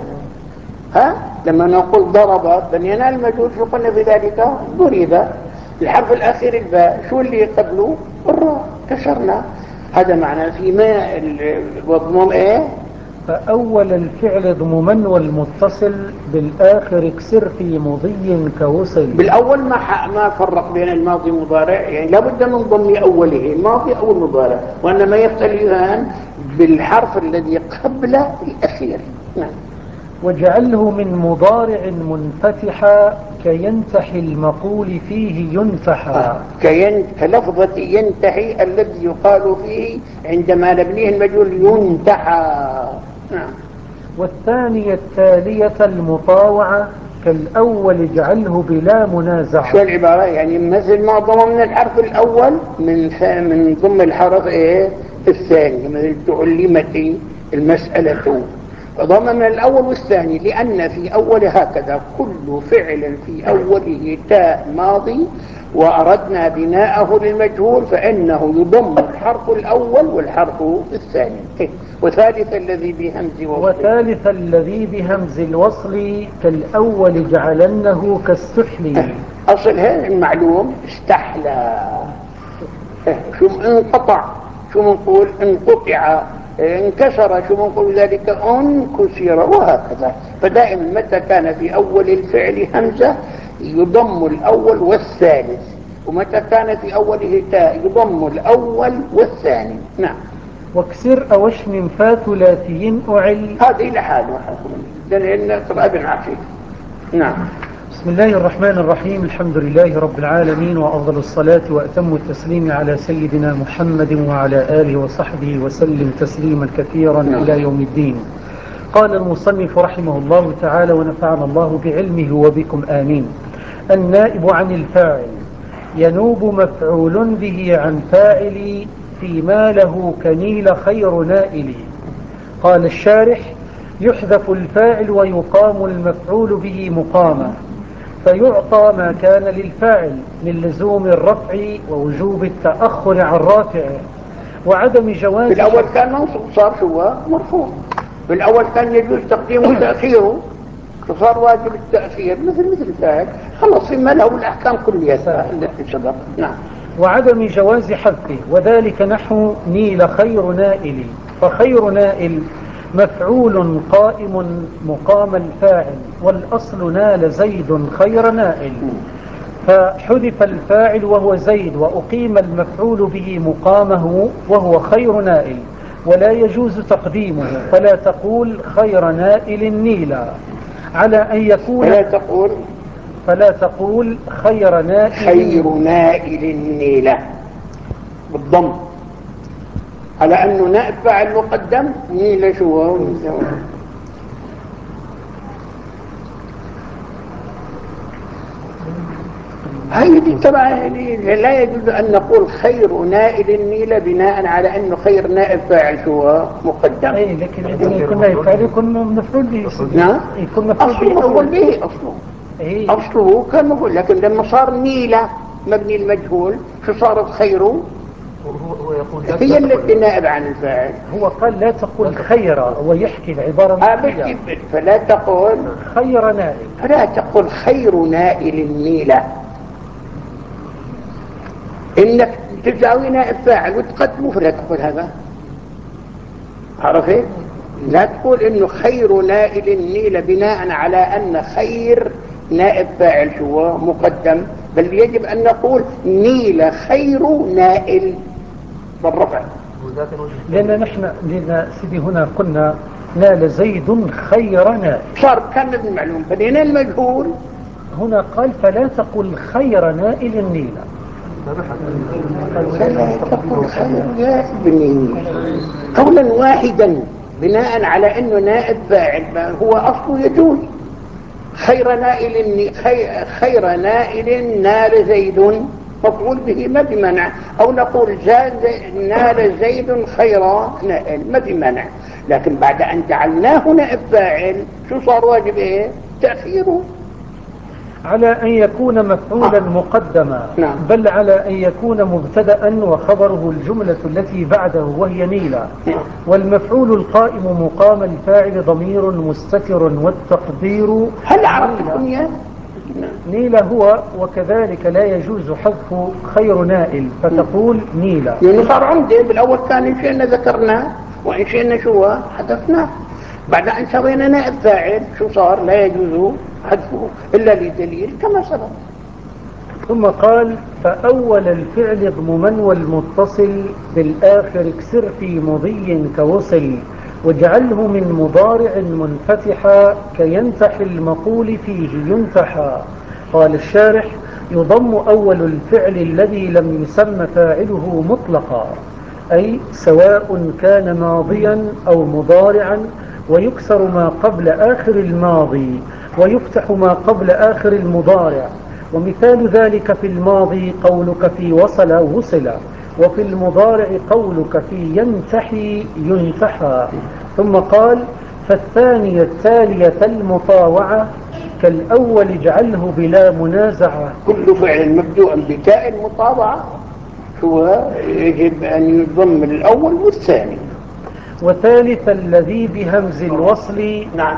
ها لما نقول ضرب بنينا المجهول شو قلنا بذلك؟ ضرب الحرف الأخير الباء، شو اللي قبله؟ الراء، كسرنا. هذا معنى فيما الضمم ايه؟ فأول الفعل ضمما والمتصل بالآخر اكسر في مضي كوصل. بالأول ما ما فرق بين الماضي والمضارع، يعني لابد من ضم أوله الماضي أو المضارع، وإنما يختلفان بالحرف الذي قبل الأخير. نعم. واجعله من مضارع منفتحا كينتحي المقول فيه ينتحى. آه. كين... كلفظة ينتحي الذي يقال فيه عندما نبنيه المجهول ينتحى. نعم. والثانية التالية المطاوعة كالأول اجعله بلا منازعة. شو العبارة؟ يعني مثل ما ضممنا الحرف الأول من ف... من ضم الحرف إيه الثاني، مثل تعلمت المسألة، فضممنا الأول والثاني لأن في أول هكذا كل فعل في أوله تاء ماضي وأردنا بناءه للمجهول فإنه يضم الحرف الأول والحرف الثاني. وثالث الذي بهمز وصل. وثالث الذي بهمز الوصل كالأول جعلنه كالسحل. أصل هذا المعلوم استحلى. شو انقطع، شو منقول انقطع، انكسر، شو منقول ذلك انكسر، وهكذا. فدائما متى كان في أول الفعل همزة يضم الأول والثالث، ومتى كان في أوله تاء يضم الأول والثاني. نعم. واكسر أوشم فاثلاثي أعل. هذه لحاله لأن قرأ ابن عقيل. نعم. بسم الله الرحمن الرحيم. الحمد لله رب العالمين، وأفضل الصلاة وأتم التسليم على سيدنا محمد وعلى آله وصحبه وسلم تسليما كثيرا نعم. إلى يوم الدين. قال المصنف رحمه الله تعالى ونفعنا الله بعلمه وبكم آمين. النائب عن الفاعل ينوب مفعول به عن فاعل فيما له كنيل خير نائل. قال الشارح يحذف الفاعل ويقام المفعول به مقاما، فيعطى ما كان للفاعل من لزوم الرفع ووجوب التأخر عن رافعه وعدم جواز. في الأول كان منصوب صار شو مرفوع، في الأول كان يجوز تقديمه وتأخيره فصار واجب التأخير مثل مثل الفاعل. خلص فيما له الأحكام كليتها التي سبق. نعم. وعدم جواز حذفه، وذلك نحو نيل خير نائل. فخير نائل مفعول قائم مقام الفاعل، والأصل نال زيد خير نائل، فحذف الفاعل وهو زيد وأقيم المفعول به مقامه وهو خير نائل، ولا يجوز تقديمه. فلا تقول خير نائل نيلا على أن يكون فلا تقول فلا تقول خير نائل خير نائل نيلة بالضم على أنه نائب فاعل مقدم. نيلة شو هو؟ هاي دي طبعا لا يجوز أن نقول خير نائل النيلة بناء على أنه خير نائب فاعل شو مقدم. أي لكن عندما يكون نائب فاعل يكون مفعول به. نعم. يكون مفعول مفعول به أصله. إيه؟ أصله كان مفعول، لكن لما صار نيلة مبني المجهول شو صارت خيره؟ هو يقول هي التي نائب عن الفاعل. هو قال لا تقول خير ويحكي العبارة مثلية. فلا تقول خير نائل، فلا تقول خير نائل النيلة، إنك تساوي نائب فاعل وتقدمه فلا تقول هذا. عرفت؟ لا تقول انه خير نائل نيل بناء على ان خير نائب فاعل شو مقدم، بل يجب ان نقول نيل خير نائل بالرفع. لان نحن لان سيدي هنا قلنا نال زيد خير نائل، صار كان المعلوم بدينا المجهول. هنا قال فلا تقل خير نائل نيل، فلا تقل خير نائب نيل قولا واحدا بناء على انه نائب فاعل هو اصله يجوز. خير نائل خير, خير نائل نال زيد مفعول به ما بمنع، او نقول زاد نال زيد خير نائل ما بمنع، لكن بعد ان جعلناه نائب فاعل شو صار واجب ايه؟ تأخيره على أن يكون مفعولا آه. مقدما، نعم. بل على أن يكون مبتدأ وخبره الجملة التي بعده وهي نيلة. نعم. والمفعول القائم مقام الفاعل ضمير مستتر والتقدير هل عرفت الكنية؟ نيلة هو، وكذلك لا يجوز حذف خير نائل فتقول نيلة. يعني صار عندي بالأول كان إن شئنا ذكرنا وإن شئنا شو حذفناه، بعد أن سوينا نائب فاعل شو صار؟ لا يجوز حذفه إلا لدليل كما سبق. ثم قال فأول الفعل اضمما والمتصل بالآخر اكسر في مضي كوصل، واجعله من مضارع منفتحا كينتحي المقول فيه ينتحى. قال الشارح يضم أول الفعل الذي لم يسم فاعله مطلقا، أي سواء كان ماضيا أو مضارعا، ويكسر ما قبل آخر الماضي ويفتح ما قبل آخر المضارع. ومثال ذلك في الماضي قولك في وصل وصل، وفي المضارع قولك في ينتحي ينتحى. ثم قال فالثانية التالية المطاوعة كالأول اجعله بلا منازعة. كل فعل مبدوء بتاء المطاوعة هو يجب أن يضم الأول والثاني. وثالث الذي بهمز الوصل. نعم.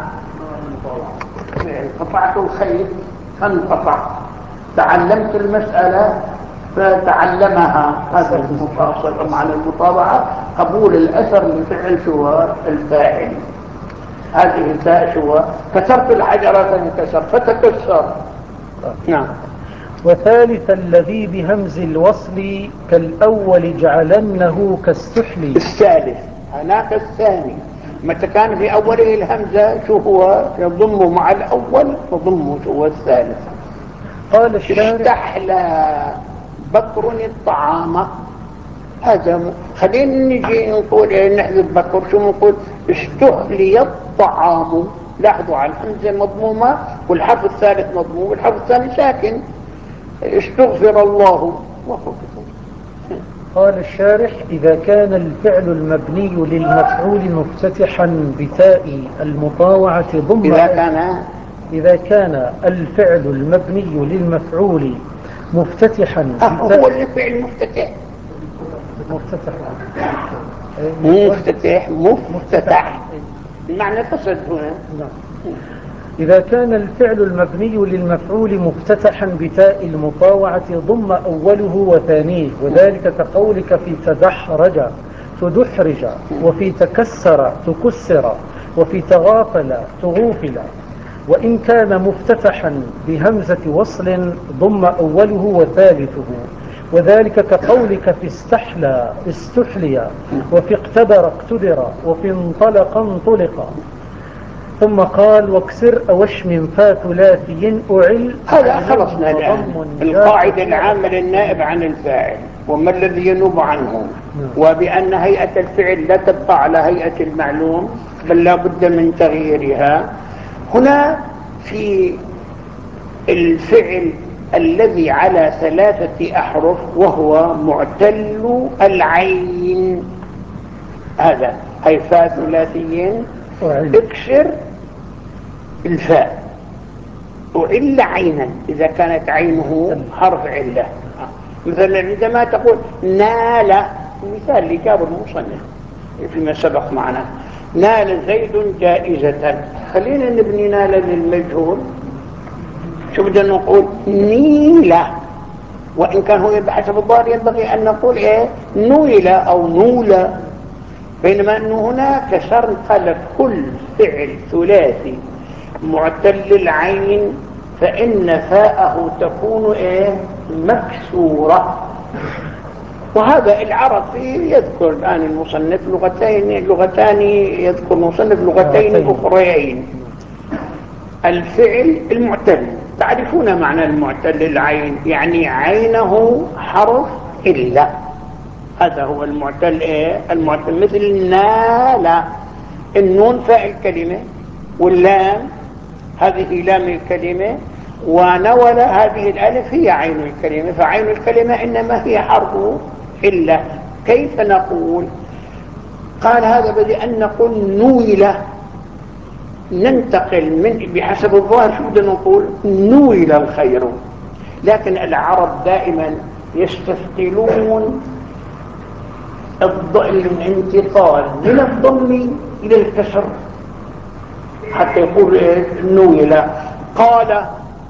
قطعت الخيط فانقطع، تعلمت المسألة فتعلمها. هذا المفاصل معنى المطابعة قبول الأثر لفعل شو الفاعل. هذه التاء شو كسرت الحجرة فانكسر فتكسر. نعم. وثالث الذي بهمز الوصل كالأول جعلنه كالسحل. الثالث هناك الثاني متى كان في أوله الهمزة شو هو يضم مع الأول يضم شو الثالث. قال الشارع استحلى بكر الطعام. هذا م... خلينا نجي نقول نحذف بكر شو نقول استحلي الطعام. لاحظوا على الهمزة مضمومة والحرف الثالث مضموم والحرف الثاني ساكن. استغفر الله. قال الشارح إذا كان الفعل المبني للمفعول مفتتحا بتاء المطاوعة ضم إذا كان إذا كان الفعل المبني للمفعول مفتتحا بتاء هو الفعل مفتتح مفتتح مفتتح مفتتح المعنى تصد هنا. إذا كان الفعل المبني للمفعول مفتتحا بتاء المطاوعة ضم أوله وثانيه، وذلك كقولك في تدحرج تدحرج، وفي تكسر تكسر، وفي تغافل تغوفل. وإن كان مفتتحا بهمزة وصل ضم أوله وثالثه، وذلك كقولك في استحلى استحلي، وفي اقتدر اقتدر، وفي انطلق انطلق. ثم قال واكسر أوش من فا ثلاثي أعل. هذا خلصنا الآن القاعدة العامة للنائب عن الفاعل وما الذي ينوب عنه، وبأن هيئة الفعل لا تبقى على هيئة المعلوم بل لا بد من تغييرها. هنا في الفعل الذي على ثلاثة أحرف وهو معتل العين، هذا هي فا ثلاثيين اكسر الفاء وإلا عينا إذا كانت عينه حرف علة. مثلا عندما تقول نال، مثال اللي جاب المصنف فيما سبق معنا نال زيد جائزة، خلينا نبني نال للمجهول شو بدنا نقول نيلة، وإن كان هو بحسب الضار ينبغي أن نقول إيه نويلة أو نولة. بينما أنه هناك صار كل فعل ثلاثي معتل العين فإن فاءه تكون إيه مكسورة. وهذا العرب يذكر الآن المصنف لغتين لغتان يذكر المصنف لغتين أخريين. الفعل المعتل، تعرفون معنى المعتل العين، يعني عينه حرف إلا، هذا هو المعتل. إيه المعتل؟ مثل نال، النون فاء الكلمة، واللام هذه لام الكلمة، ونول هذه الألف هي عين الكلمة، فعين الكلمة إنما هي حرف إلا. كيف نقول؟ قال هذا بأن نقول نويل، ننتقل من بحسب الظاهر شو بدنا نقول؟ نويل الخير. لكن العرب دائما يستثقلون الانتقال من الضم إلى الكسر حتى يقول نويل. قال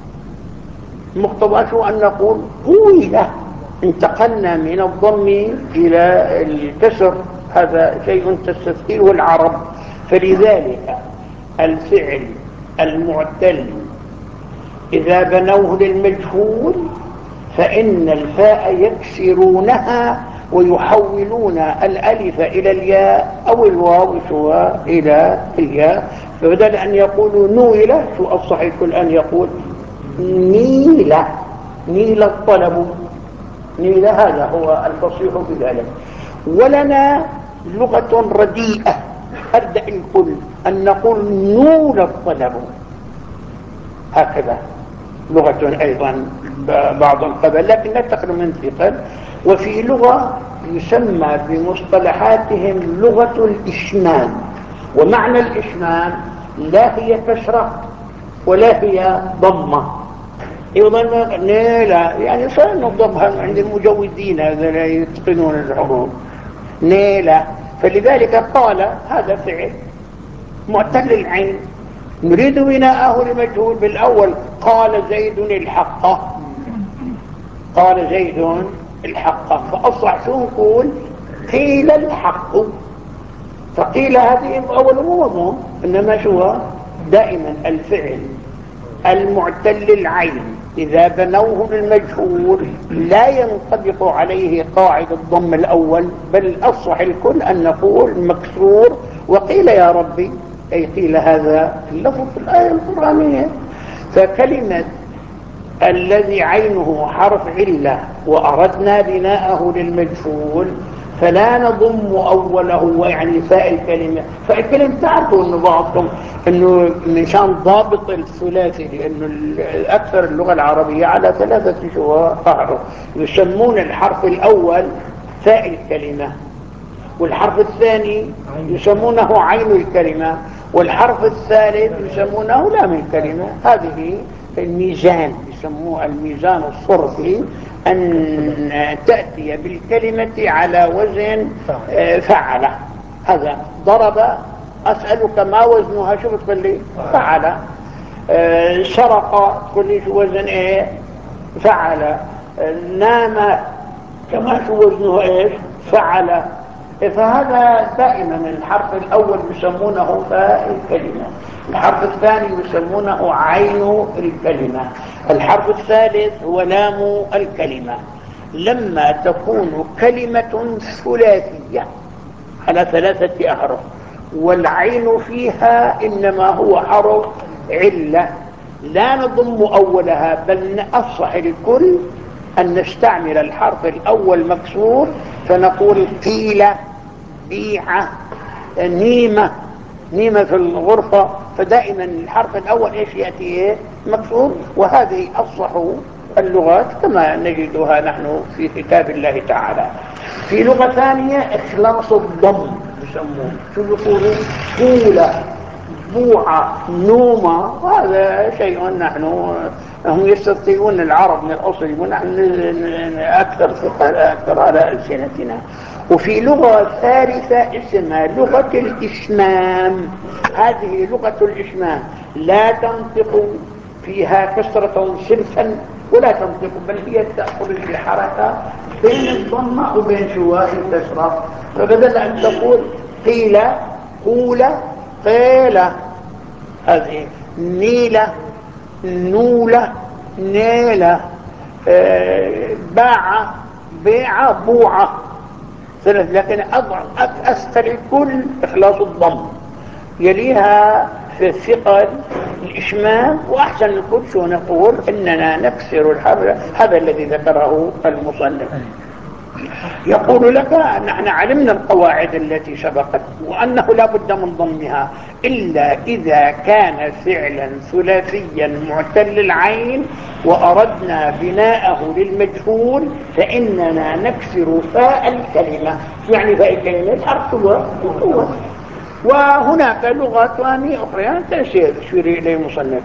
مقتضاه أن نقول قويل، انتقلنا من الضم إلى الكسر، هذا شيء تستثقله العرب. فلذلك الفعل المعتل إذا بنوه للمجهول فإن الفاء يكسرونها ويحولون الألف إلى الياء أو الواو شوى إلى الياء. فبدل أن يقولوا نويلة، شو الصحيح الآن يقول نيلة، نيل الطلب، نيلة، هذا هو الفصيح بذلك. ولنا لغة رديئة أردأ الكل أن نقول نول الطلب، هكذا لغة أيضا بعض قبل لكن لا تخلو من ثقل. وفي لغة يسمى بمصطلحاتهم لغة الإشمام، ومعنى الإشمام لا هي كسرة ولا هي ضمة، أيضا نيلة، يعني سنضبها عند المجودين هذا لا يتقنون الحروف، نيلة. فلذلك قال هذا فعل معتل العين نريد بناءه لمجهول. بالأول قال زيد الحق، قال زيد الحق، فأصح شو نقول؟ قيل الحق. فقيل هذه أول مضمون، إنما شو دائما الفعل المعتل العين إذا بنوه للمجهول لا ينطبق عليه قاعدة الضم الأول، بل أصح الكل أن نقول مكسور. وقيل يا ربي، أي قيل هذا اللفظ في الآية القرآنية. فكلمة الذي عينه حرف علة وأردنا بناءه للمجهول فلا نضم أوله ويعني فاء الكلمة. فاء الكلمة تعرفوا أنه بعضكم أنه مشان ضابط الثلاثي، لأنه أكثر اللغة العربية على ثلاثة أحرف، يسمون الحرف الأول فاء الكلمة، والحرف الثاني يسمونه عين الكلمة، والحرف الثالث يسمونه لام الكلمة. هذه الميزان، يسموه الميزان الصرفي، أن تأتي بالكلمة على وزن فعل. هذا ضرب، أسألك ما وزنها، شو بتقول لي؟ فعل. سرق، تقول لي شو وزن ايه؟ فعل. نام كما شو وزنه ايش؟ فعل. فهذا دائما الحرف الأول يسمونه فاء الكلمة، الحرف الثاني يسمونه عين الكلمة، الحرف الثالث هو لام الكلمة. لما تكون كلمة ثلاثية على ثلاثة أحرف والعين فيها إنما هو حرف علة لا نضم أولها، بل نأصح الكل أن نستعمل الحرف الأول مكسور، فنقول قيل، بيعة، نيمة، نيمة في الغرفة. فدائما الحرف الأول إيش يأتي إيه؟ مكسور. وهذه أصح اللغات كما نجدها نحن في كتاب الله تعالى. في لغة ثانية إخلاص الضم يسموه، شو يقولوا؟ قولة، بوعة، نومة. وهذا شيء نحن هم يستطيعون العرب من الأصل ونحن أكثر أكثر على ألسنتنا. وفي لغة ثالثة اسمها لغة الإشمام. هذه لغة الإشمام لا تنطق فيها كسرة صرفا ولا تنطق، بل هي تأخذ الحركة بين الضمة وبين شواء الكسرة. فبدل أن تقول قيل قول قيل، هذه نيلة نولة نيلة، آه، باع بيع بوعة ثلاث. لكن أضعف أسهل الكل إخلاص الضم، يليها في الثقل الإشمام، وأحسن الكل شو نقول إننا نكسر الحرف. هذا الذي ذكره المصنف. يقول لك نحن علمنا القواعد التي سبقت وأنه لا بد من ضمها، إلا إذا كان فعلا ثلاثيا معتل العين وأردنا بناءه للمجهول فإننا نكسر فاء الكلمة. يعني فاء الكلمة حرف هو. وهناك لغتان أخرى تشير إليه المصنف.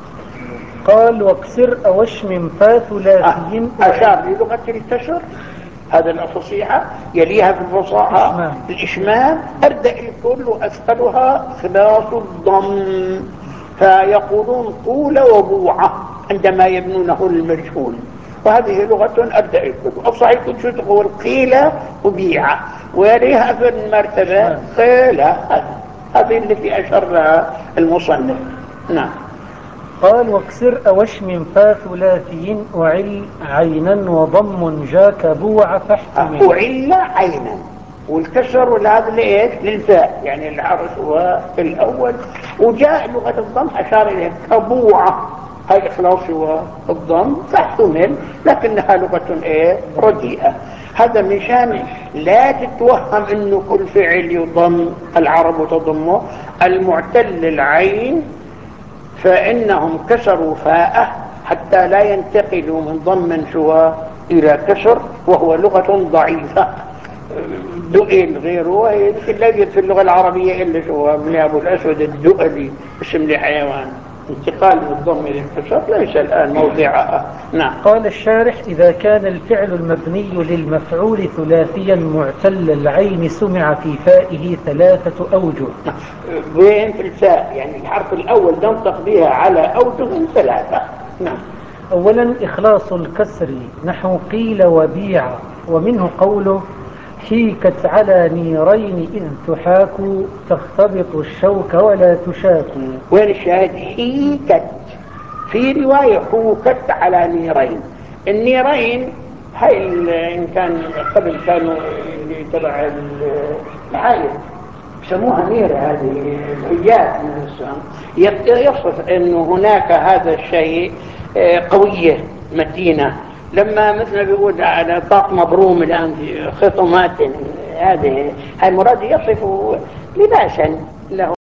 قال واكسر أوشم فا ثلاثي. أشار للغة الكسر، هذا الفصيحة، يليها في الفصاحة الإشمام، أردأ الكل وأسهلها خلاص الضم. فيقولون قول وبوعة عندما يبنونه المجهول، وهذه لغة أردأ الكل. الصحيح كل شو تقول قيل وبيعة، ويليها في المرتبة قيل. هذه التي أشار لها المصنف. نعم. قال واكسر أوشم فا ثلاثي أعل عينا وضم جاك بوع فاحتمل. أعل عينا، والكسر هذا لإيش؟ للفاء، يعني الحرف هو الأول. وجاء لغة الضم أشار إليه كبوعة، هاي إخلاص هو الضم فاحتمل، لكنها لغة إيه؟ رديئة. هذا مشان لا تتوهم إنه كل فعل يضم العرب تضمه. المعتل العين فإنهم كسروا فاءه حتى لا ينتقلوا من ضم سوى إلى كسر، وهو لغة ضعيفة. دؤل غيره لا يوجد في اللغة العربية إلا سوى من أبو الأسود الدؤلي اسم لحيوان. انتقال من الضم إلى الكسر ليس الآن موضعها. نعم. قال الشارح إذا كان الفعل المبني للمفعول ثلاثيا معتل العين سمع في فائه ثلاثة أوجه. وين في الفاء؟ يعني الحرف الأول ننطق بها على أوجه ثلاثة. نعم. أولا إخلاص الكسر نحو قيل وبيع، ومنه قوله حيكت على نيرين إذ تحاك تختبط الشوك ولا تشاك. وين الشاهد؟ حيكت، في رواية حوكت على نيرين. النيرين هاي إن كان قبل كانوا تبع العائلة يسموها نيرة، هذه الحجات من السام، يصف أنه هناك هذا الشيء قوية متينة. لما مثلا بيقول على طاق مبروم الآن في خطمات، هذه هاي مراد يصف لباسا له